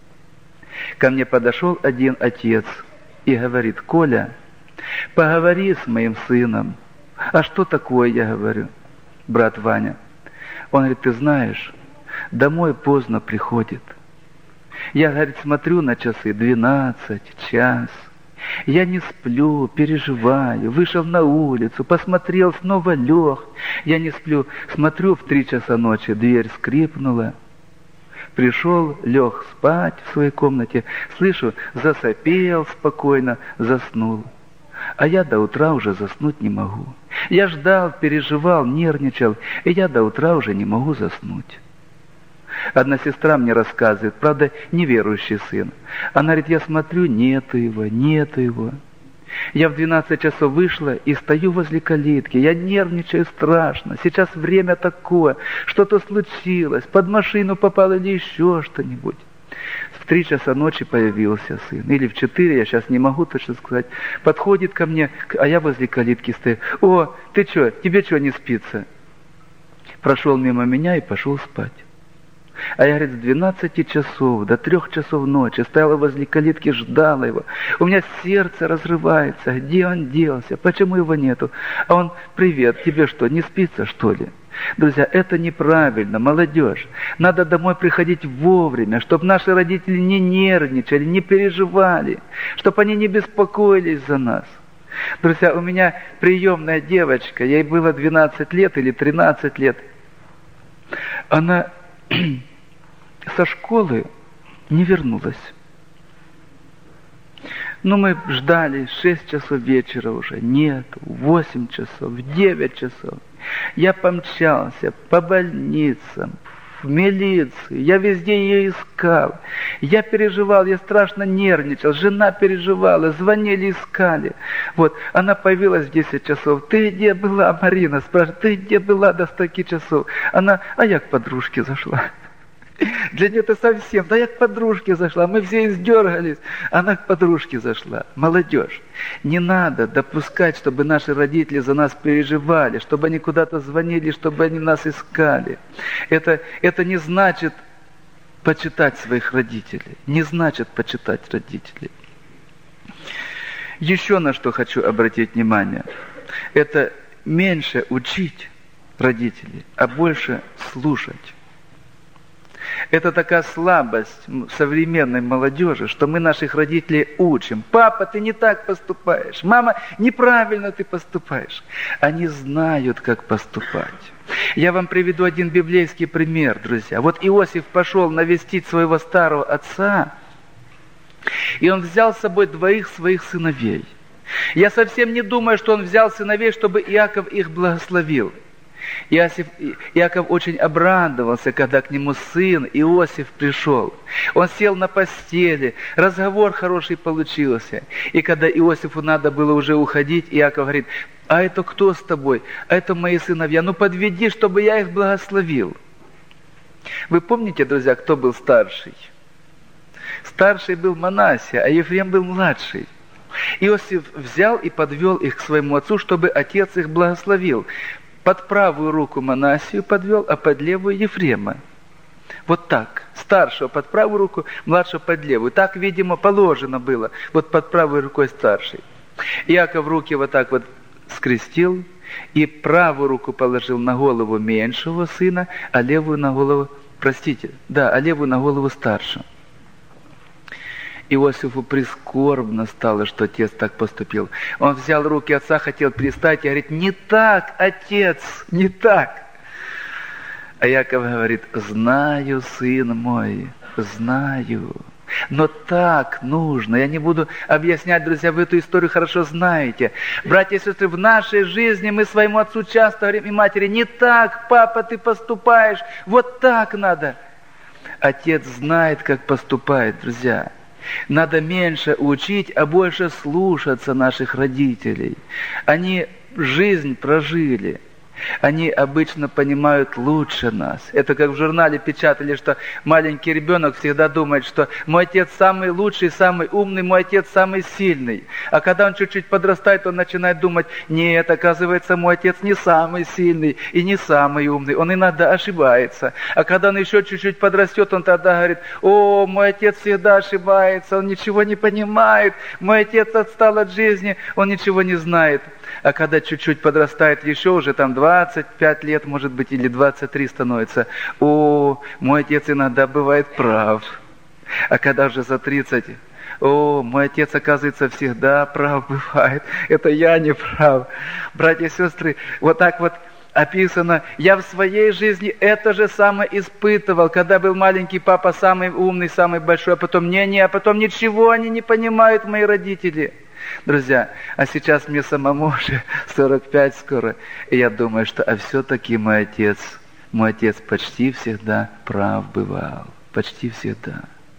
Ко мне подошел один отец и говорит, Коля, поговори с моим сыном. А что такое, я говорю, брат Ваня? Он говорит, ты знаешь, домой поздно приходит. Я, говорит, смотрю на часы, двенадцать, час. Я не сплю, переживаю, вышел на улицу, посмотрел, снова лег. Я не сплю, смотрю в три часа ночи, дверь скрипнула. Пришел, лег спать в своей комнате, слышу, засопел спокойно, заснул. А я до утра уже заснуть не могу. Я ждал, переживал, нервничал, и я до утра уже не могу заснуть. Одна сестра мне рассказывает, правда, неверующий сын. Она говорит, я смотрю, нету его, нету его. Я в двенадцать часов вышла и стою возле калитки. Я нервничаю страшно. Сейчас время такое, что-то случилось, под машину попал или еще что-нибудь. В три часа ночи появился сын. Или в четыре, я сейчас не могу точно сказать. Подходит ко мне, а я возле калитки стою. О, ты что, тебе что, не спится? Прошел мимо меня и пошел спать. А я, говорит, с двенадцати часов до трех часов ночи стояла возле калитки, ждала его. У меня сердце разрывается. Где он делся? Почему его нету? А он, привет, тебе что, не спится, что ли? Друзья, это неправильно, молодежь. Надо домой приходить вовремя, чтобы наши родители не нервничали, не переживали, чтобы они не беспокоились за нас. Друзья, у меня приемная девочка, ей было двенадцать лет или тринадцать лет. Она со школы не вернулась. Ну, мы ждали шесть часов вечера уже, нет, восемь часов, девять часов. Я помчался по больницам, в милицию, я везде ее искал. Я переживал, я страшно нервничал, жена переживала, звонили, искали. Вот, она появилась в десять часов. Ты где была, Марина? Спрашивает, ты где была до стольки часов? Она, а я к подружке зашла. Для нее это совсем, да я к подружке зашла, мы все издергались, она к подружке зашла. Молодежь, не надо допускать, чтобы наши родители за нас переживали, чтобы они куда-то звонили, чтобы они нас искали. Это, это не значит почитать своих родителей, не значит почитать родителей. Еще на что хочу обратить внимание, это меньше учить родителей, а больше слушать. Это такая слабость современной молодежи, что мы наших родителей учим. Папа, ты не так поступаешь. Мама, неправильно ты поступаешь. Они знают, как поступать. Я вам приведу один библейский пример, друзья. Вот Иосиф пошел навестить своего старого отца, и он взял с собой двоих своих сыновей. Я совсем не думаю, что он взял сыновей, чтобы Иаков их благословил. Иосиф, Иаков очень обрадовался, когда к нему сын Иосиф пришел. Он сел на постели, разговор хороший получился. И когда Иосифу надо было уже уходить, Иаков говорит: а это кто с тобой? А это мои сыновья. Ну подведи, чтобы я их благословил. Вы помните, друзья, кто был старший? Старший был Манассия, а Ефрем был младший. Иосиф взял и подвел их к своему отцу, чтобы отец их благословил. Под правую руку Манассию подвел, а под левую Ефрема. Вот так. Старшего под правую руку, младшего под левую. Так, видимо, положено было. Вот под правой рукой старший. Иаков руки вот так вот скрестил и правую руку положил на голову меньшего сына, а левую на голову, простите, да, а левую на голову старшего. Иосифу прискорбно стало, что отец так поступил. Он взял руки отца, хотел перестать, и говорит: не так, отец, не так. А Иаков говорит: знаю, сын мой, знаю. Но так нужно. Я не буду объяснять, друзья, вы эту историю хорошо знаете. Братья и сестры, в нашей жизни мы своему отцу часто говорим, и матери: не так, папа, ты поступаешь, вот так надо. Отец знает, как поступает, друзья. Надо меньше учить, а больше слушаться наших родителей. Они жизнь прожили. Они обычно понимают лучше нас. Это как в журнале печатали, что маленький ребенок всегда думает, что мой отец самый лучший, самый умный, мой отец самый сильный. А когда он чуть-чуть подрастает, он начинает думать: нет, оказывается, мой отец не самый сильный и не самый умный. Он иногда ошибается. А когда он еще чуть-чуть подрастет, он тогда говорит: о, мой отец всегда ошибается, он ничего не понимает, мой отец отстал от жизни, он ничего не знает. А когда чуть-чуть подрастает, еще уже там двадцать пять лет, может быть, или двадцать три становится: о, мой отец иногда бывает прав. А когда уже за тридцать: о, мой отец, оказывается, всегда прав бывает. Это я не прав. Братья и сестры, вот так вот описано: я в своей жизни это же самое испытывал, когда был маленький, папа самый умный, самый большой, а потом не-не, а потом ничего они не понимают, мои родители. Друзья, а сейчас мне самому уже сорок пять скоро, и я думаю, что а все-таки мой отец, мой отец почти всегда прав бывал, почти всегда.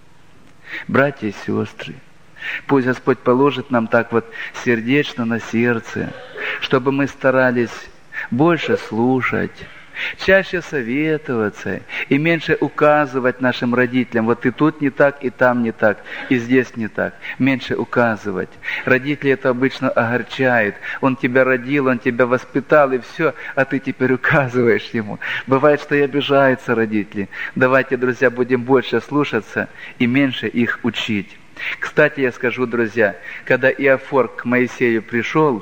Братья и сестры, пусть Господь положит нам так вот сердечно на сердце, чтобы мы старались больше слушать, чаще советоваться и меньше указывать нашим родителям: вот и тут не так, и там не так, и здесь не так. Меньше указывать. Родители это обычно огорчает. Он тебя родил, он тебя воспитал, и все, а ты теперь указываешь ему. Бывает, что и обижаются родители. Давайте, друзья, будем больше слушаться и меньше их учить. Кстати, я скажу, друзья, когда Иофор к Моисею пришел,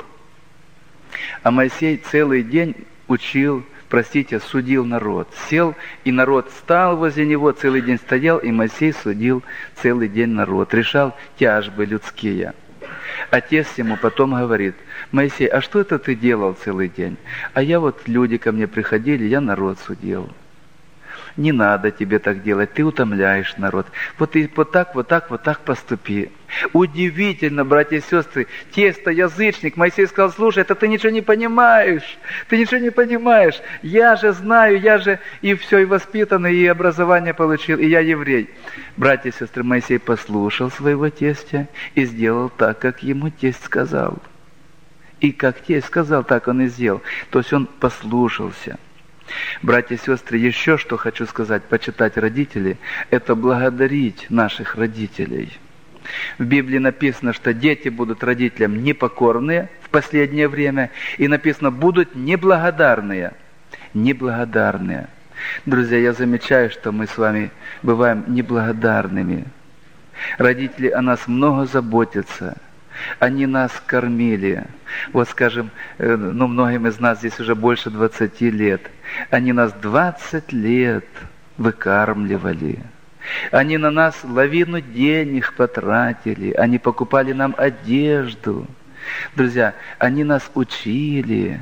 а Моисей целый день учил, простите, судил народ. Сел, и народ встал возле него, целый день стоял, и Моисей судил целый день народ, решал тяжбы людские. Отец ему потом говорит: Моисей, а что это ты делал целый день? А я вот, люди ко мне приходили, я народ судил. Не надо тебе так делать, ты утомляешь народ. Вот и вот так, вот так, вот так поступи. Удивительно, братья и сестры, тесть-то язычник. Моисей сказал: слушай, это ты ничего не понимаешь, ты ничего не понимаешь. Я же знаю, я же и все, и воспитанный, и образование получил, и я еврей. Братья и сестры, Моисей послушал своего тестя и сделал так, как ему тесть сказал. И как тесть сказал, так он и сделал. То есть он послушался. Братья и сестры, еще что хочу сказать, почитать родителей, это благодарить наших родителей. В Библии написано, что дети будут родителям непокорные в последнее время, и написано, будут неблагодарные. Неблагодарные. Друзья, я замечаю, что мы с вами бываем неблагодарными. Родители о нас много заботятся. Они нас кормили. Вот, скажем, ну, многим из нас здесь уже больше двадцати лет. Они нас двадцать лет выкармливали. Они на нас лавину денег потратили. Они покупали нам одежду. Друзья, они нас учили.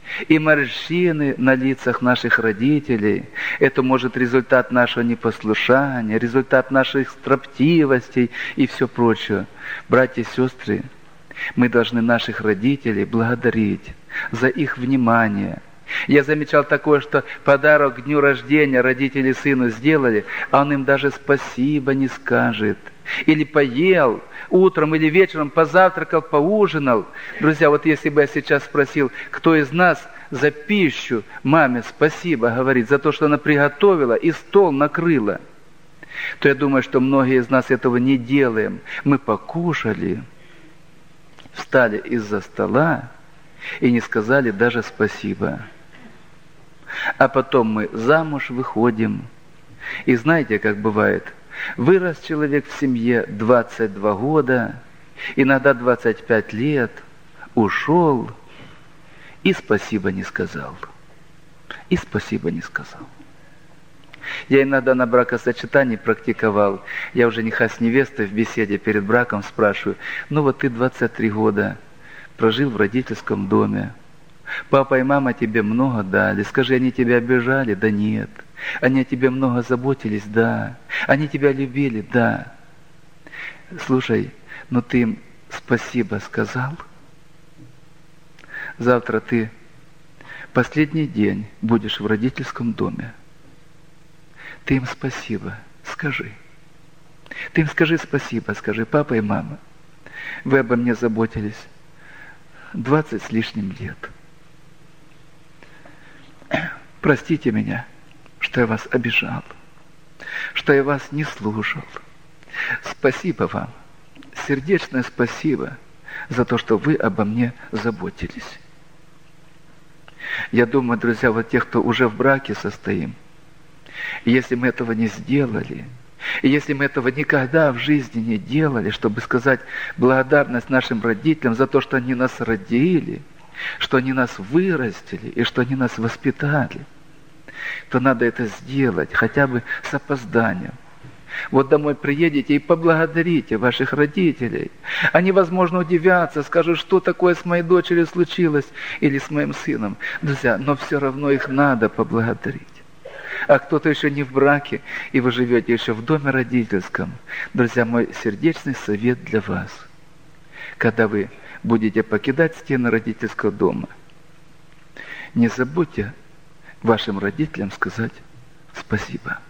и морщины на лицах наших родителей. Это может результат нашего непослушания, результат наших строптивостей и все прочее. Братья и сестры, мы должны наших родителей благодарить за их внимание. Я замечал такое, что подарок к дню рождения родители сыну сделали, а он им даже спасибо не скажет. Или поел утром или вечером, позавтракал, поужинал. Друзья, вот если бы я сейчас спросил, кто из нас за пищу маме спасибо говорит, за то, что она приготовила и стол накрыла, то я думаю, что многие из нас этого не делаем. Мы покушали, встали из-за стола и не сказали даже спасибо. А потом мы замуж выходим. И знаете, как бывает, вырос человек в семье двадцать два года, иногда двадцать пять лет, ушел и спасибо не сказал. И спасибо не сказал. Я иногда на бракосочетании практиковал. Я уже не с невестой в беседе перед браком спрашиваю: ну вот ты двадцать три года прожил в родительском доме. Папа и мама тебе много дали. Скажи, они тебя обижали? Да нет. Они о тебе много заботились? Да. Они тебя любили? Да. Слушай, ну ты им спасибо сказал? Завтра ты последний день будешь в родительском доме. Ты им спасибо скажи. Ты им скажи спасибо, скажи: папа и мама, вы обо мне заботились двадцать с лишним лет. Простите меня, что я вас обижал, что я вас не слушал. Спасибо вам, сердечное спасибо за то, что вы обо мне заботились. Я думаю, друзья, вот тех, кто уже в браке состоим, если мы этого не сделали, и если мы этого никогда в жизни не делали, чтобы сказать благодарность нашим родителям за то, что они нас родили, что они нас вырастили и что они нас воспитали, то надо это сделать хотя бы с опозданием. Вот домой приедете и поблагодарите ваших родителей. Они, возможно, удивятся, скажут, что такое с моей дочерью случилось или с моим сыном. Друзья, но все равно их надо поблагодарить. А кто-то еще не в браке, и вы живете еще в доме родительском. Друзья, мой сердечный совет для вас. Когда вы будете покидать стены родительского дома, не забудьте вашим родителям сказать спасибо.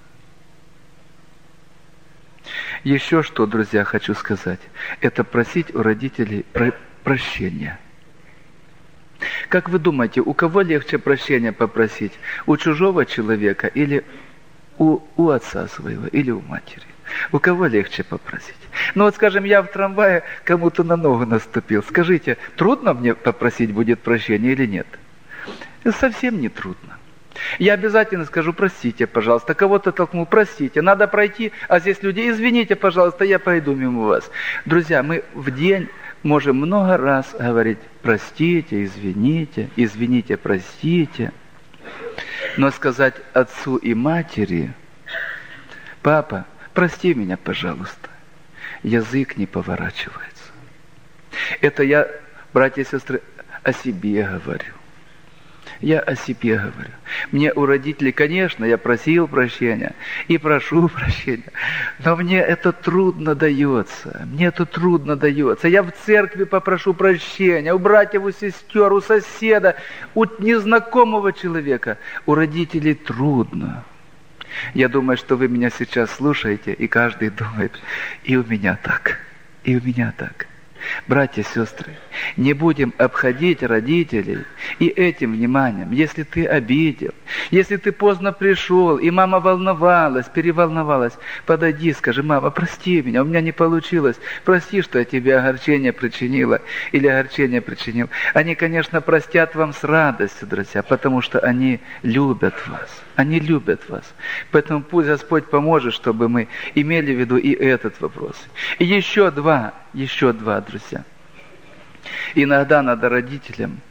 Еще что, друзья, хочу сказать, это просить у родителей про- прощения. Как вы думаете, у кого легче прощения попросить? У чужого человека или у, у отца своего, или у матери? У кого легче попросить? Ну вот, скажем, я в трамвае кому-то на ногу наступил. Скажите, трудно мне попросить будет прощения или нет? Совсем не трудно. Я обязательно скажу: простите, пожалуйста, кого-то толкнул, простите, надо пройти, а здесь люди: извините, пожалуйста, я пройду мимо вас. Друзья, мы в день можем много раз говорить: простите, извините, извините, простите. Но сказать отцу и матери: папа, прости меня, пожалуйста, язык не поворачивается. Это я, братья и сестры, о себе говорю. Я о себе говорю. Мне у родителей, конечно, я просил прощения и прошу прощения, но мне это трудно дается. Мне это трудно дается. Я в церкви попрошу прощения, у братьев, у сестер, у соседа, у незнакомого человека. У родителей трудно. Я думаю, что вы меня сейчас слушаете, и каждый думает: и у меня так, и у меня так. Братья и сестры, не будем обходить родителей и этим вниманием. Если ты обидел, если ты поздно пришел, и мама волновалась, переволновалась, подойди, скажи: мама, прости меня, у меня не получилось, прости, что я тебе огорчение причинила или огорчение причинил. Они, конечно, простят вам с радостью, друзья, потому что они любят вас, они любят вас. Поэтому пусть Господь поможет, чтобы мы имели в виду и этот вопрос. И еще два, еще два, друзья. Иногда надо родителям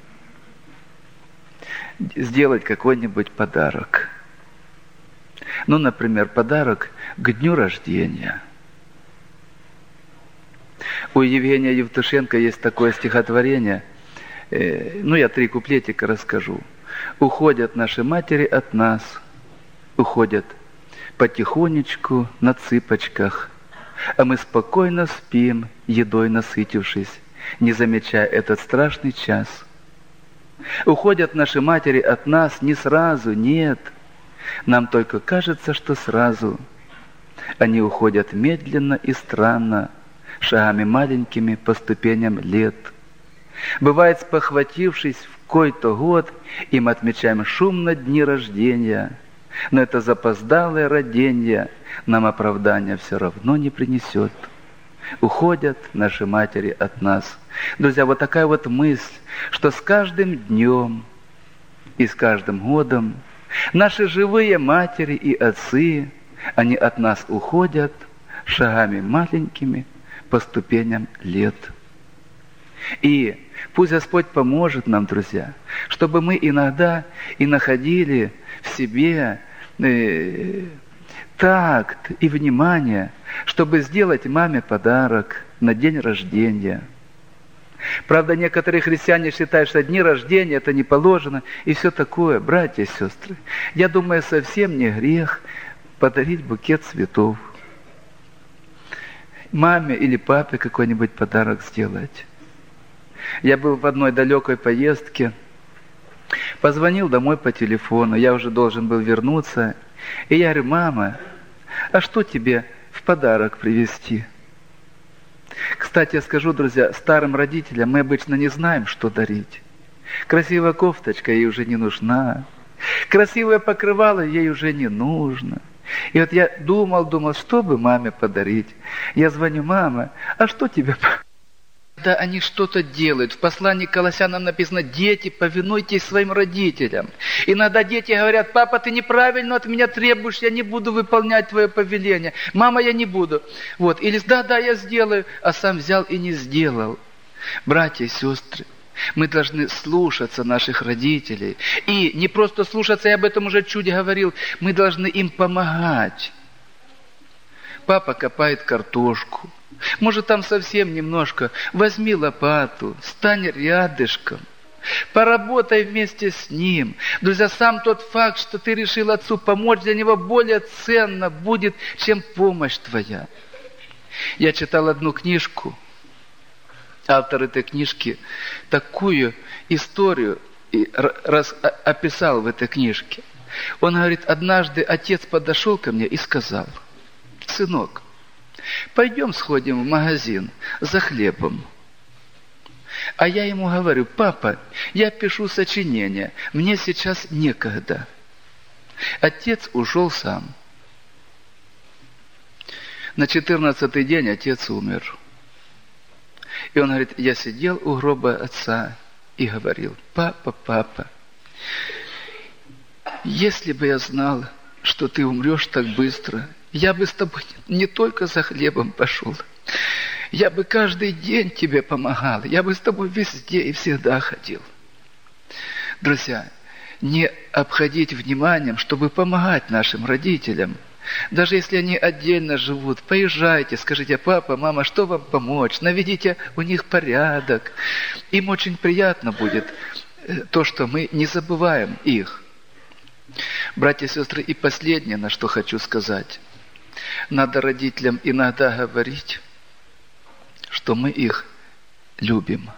сделать какой-нибудь подарок. Ну, например, подарок к дню рождения. У Евгения Евтушенко есть такое стихотворение: э, ну я три куплетика расскажу. Уходят наши матери от нас, уходят потихонечку на цыпочках, а мы спокойно спим, едой насытившись, не замечая этот страшный час. Уходят наши матери от нас не сразу, нет, нам только кажется, что сразу. Они уходят медленно и странно, шагами маленькими по ступеням лет. Бывает, спохватившись в кой-то год, им отмечаем шумно дни рождения, но это запоздалое роденье нам оправдания все равно не принесет. Уходят наши матери от нас. Друзья, вот такая вот мысль, что с каждым днем и с каждым годом наши живые матери и отцы, они от нас уходят шагами маленькими по ступеням лет. И пусть Господь поможет нам, друзья, чтобы мы иногда и находили в себе э, такт и внимание, чтобы сделать маме подарок на день рождения. Правда, некоторые христиане считают, что дни рождения это не положено, и все такое. Братья и сестры, я думаю, совсем не грех подарить букет цветов. Маме или папе какой-нибудь подарок сделать. Я был в одной далекой поездке, позвонил домой по телефону, я уже должен был вернуться, и я говорю: мама, а что тебе в подарок привезти? Кстати, я скажу, друзья, старым родителям мы обычно не знаем, что дарить. Красивая кофточка ей уже не нужна, красивое покрывало ей уже не нужно. И вот я думал, думал, что бы маме подарить. Я звоню: мама, а что тебе подарить? Да, они что-то делают. В послании к Колоссянам написано: дети, повинуйтесь своим родителям. Иногда дети говорят: папа, ты неправильно от меня требуешь, я не буду выполнять твое повеление. Мама, я не буду. Вот. Или да, да, я сделаю, а сам взял и не сделал. Братья и сестры, мы должны слушаться наших родителей. И не просто слушаться, я об этом уже чуть говорил, мы должны им помогать. Папа копает картошку. Может, там совсем немножко. Возьми лопату, стань рядышком, поработай вместе с ним. Друзья, сам тот факт, что ты решил отцу помочь, для него более ценно будет, чем помощь твоя. Я читал одну книжку. Автор этой книжки такую историю раз, описал в этой книжке. Он говорит: однажды отец подошел ко мне и сказал: сынок, пойдем сходим в магазин за хлебом. А я ему говорю: папа, я пишу сочинение, мне сейчас некогда. Отец ушел сам. На четырнадцатый день отец умер. И он говорит: я сидел у гроба отца и говорил: папа, папа, если бы я знал, что ты умрешь так быстро, я бы с тобой не только за хлебом пошел, я бы каждый день тебе помогал, я бы с тобой везде и всегда ходил. Друзья, не обходить вниманием, чтобы помогать нашим родителям. Даже если они отдельно живут, поезжайте, скажите: папа, мама, что вам помочь? Наведите у них порядок. Им очень приятно будет то, что мы не забываем их. Братья и сестры, и последнее, на что хочу сказать. Надо родителям иногда говорить, что мы их любим.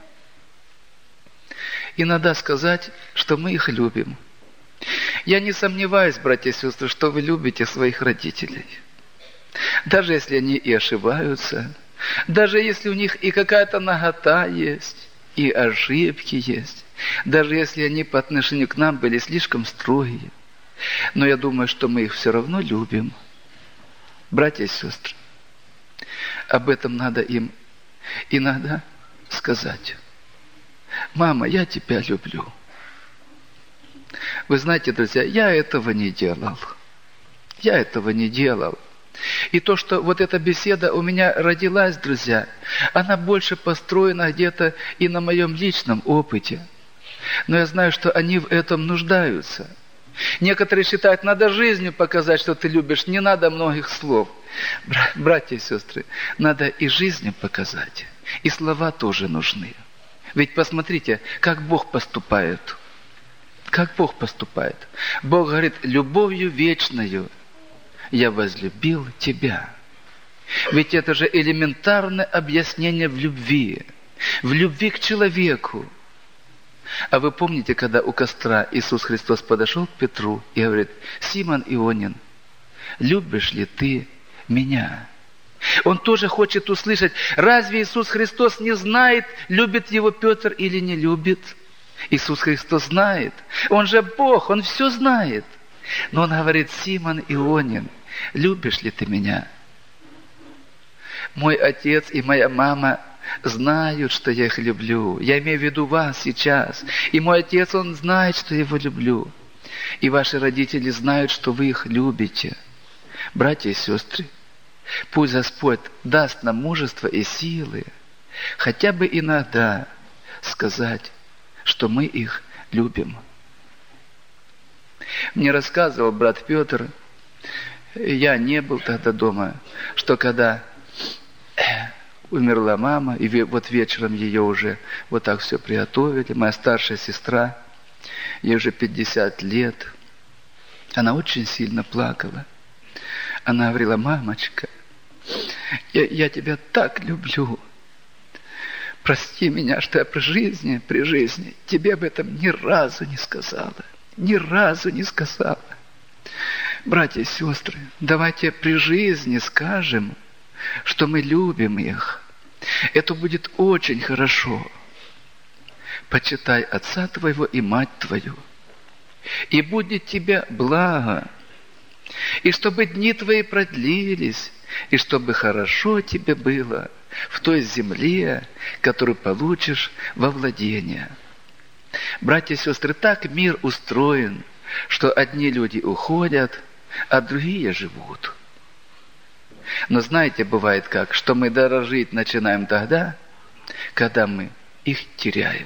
Иногда сказать, что мы их любим. Я не сомневаюсь, братья и сестры, что вы любите своих родителей. Даже если они и ошибаются, даже если у них и какая-то нагота есть, и ошибки есть, даже если они по отношению к нам были слишком строгие. Но я думаю, что мы их все равно любим. Братья и сестры, об этом надо им иногда сказать. Мама, я тебя люблю. Вы знаете, друзья, я этого не делал. Я этого не делал. И то, что вот эта беседа у меня родилась, друзья, она больше построена где-то и на моем личном опыте. Но я знаю, что они в этом нуждаются. Некоторые считают, надо жизнью показать, что ты любишь, не надо многих слов. Братья и сестры, надо и жизнью показать, и слова тоже нужны. Ведь посмотрите, как Бог поступает. Как Бог поступает. Бог говорит: любовью вечною я возлюбил тебя. Ведь это же элементарное объяснение в любви. В любви к человеку. А вы помните, когда у костра Иисус Христос подошел к Петру и говорит: Симон Ионин, любишь ли ты меня? Он тоже хочет услышать, разве Иисус Христос не знает, любит его Петр или не любит? Иисус Христос знает. Он же Бог, Он все знает. Но Он говорит: Симон Ионин, любишь ли ты меня? Мой отец и моя мама знают, что я их люблю. Я имею в виду вас сейчас. И мой отец, он знает, что я его люблю. И ваши родители знают, что вы их любите. Братья и сестры, пусть Господь даст нам мужество и силы хотя бы иногда сказать, что мы их любим. Мне рассказывал брат Петр, я не был тогда дома, что когда умерла мама, и вот вечером ее уже вот так все приготовили, моя старшая сестра, ей уже пятьдесят лет, она очень сильно плакала. Она говорила: мамочка, я, я тебя так люблю. Прости меня, что я при жизни, при жизни тебе об этом ни разу не сказала. Ни разу не сказала. Братья и сестры, давайте при жизни скажем, что мы любим их. Это будет очень хорошо. Почитай отца твоего и мать твою, и будет тебе благо. И чтобы дни твои продлились, и чтобы хорошо тебе было в той земле, которую получишь во владение. Братья и сестры, так мир устроен, что одни люди уходят, а другие живут. Но знаете, бывает как, что мы дорожить начинаем тогда, когда мы их теряем.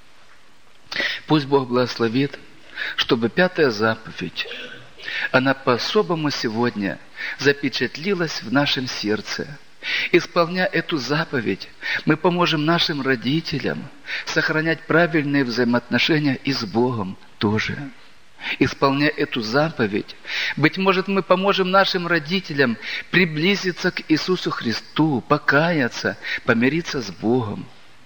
Пусть Бог благословит, чтобы пятая заповедь, она по-особому сегодня запечатлилась в нашем сердце. Исполняя эту заповедь, мы поможем нашим родителям сохранять правильные взаимоотношения и с Богом тоже. Исполняя эту заповедь, быть может, мы поможем нашим родителям приблизиться к Иисусу Христу, покаяться, помириться с Богом.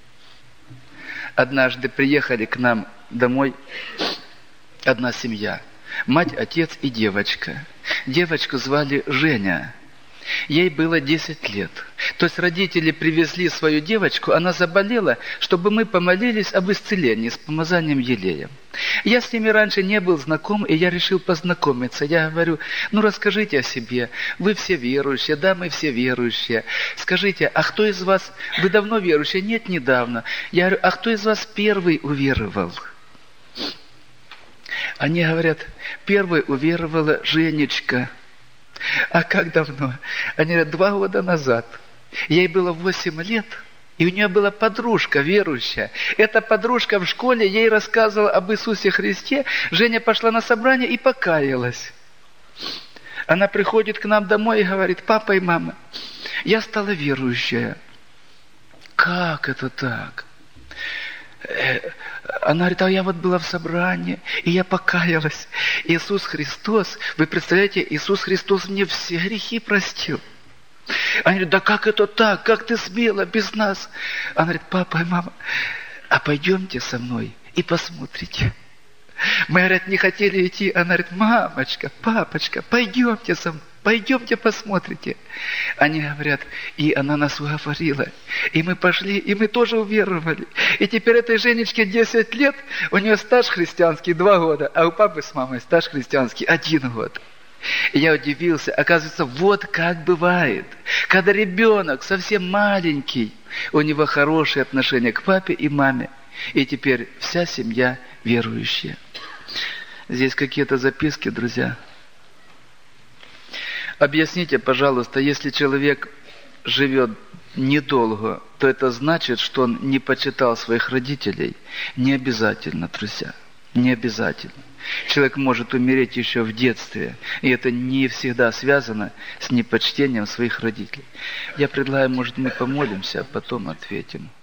Однажды приехали к нам домой одна семья. Мать, отец и девочка. Девочку звали Женя. Ей было десять лет. То есть родители привезли свою девочку, она заболела, чтобы мы помолились об исцелении с помазанием елеем. Я с ними раньше не был знаком, и я решил познакомиться. Я говорю: ну расскажите о себе, вы все верующие, да, мы все верующие. Скажите, а кто из вас, вы давно верующие? Нет, недавно. Я говорю: а кто из вас первый уверовал? Они говорят: первой уверовала Женечка. А как давно? Они говорят: два года назад. Ей было восемь лет, и у нее была подружка верующая. Эта подружка в школе ей рассказывала об Иисусе Христе. Женя пошла на собрание и покаялась. Она приходит к нам домой и говорит: папа и мама, я стала верующая. Как это так? Она говорит: а я вот была в собрании, и я покаялась. Иисус Христос, вы представляете, Иисус Христос мне все грехи простил. Она говорит: да как это так? Как ты смела без нас? Она говорит: папа и мама, а пойдемте со мной и посмотрите. Мы, говорят, не хотели идти. Она говорит: мамочка, папочка, пойдемте со мной. Пойдемте посмотрите. Они говорят, и она нас уговорила. И мы пошли, и мы тоже уверовали. И теперь этой Женечке десять лет, у нее стаж христианский два года, а у папы с мамой стаж христианский один год. И я удивился, оказывается, вот как бывает. Когда ребенок совсем маленький, у него хорошие отношения к папе и маме. И теперь вся семья верующая. Здесь какие-то записки, друзья. Объясните, пожалуйста, если человек живет недолго, то это значит, что он не почитал своих родителей? Не обязательно, друзья, не обязательно. Человек может умереть еще в детстве, и это не всегда связано с непочтением своих родителей. Я предлагаю, может, мы помолимся, а потом ответим.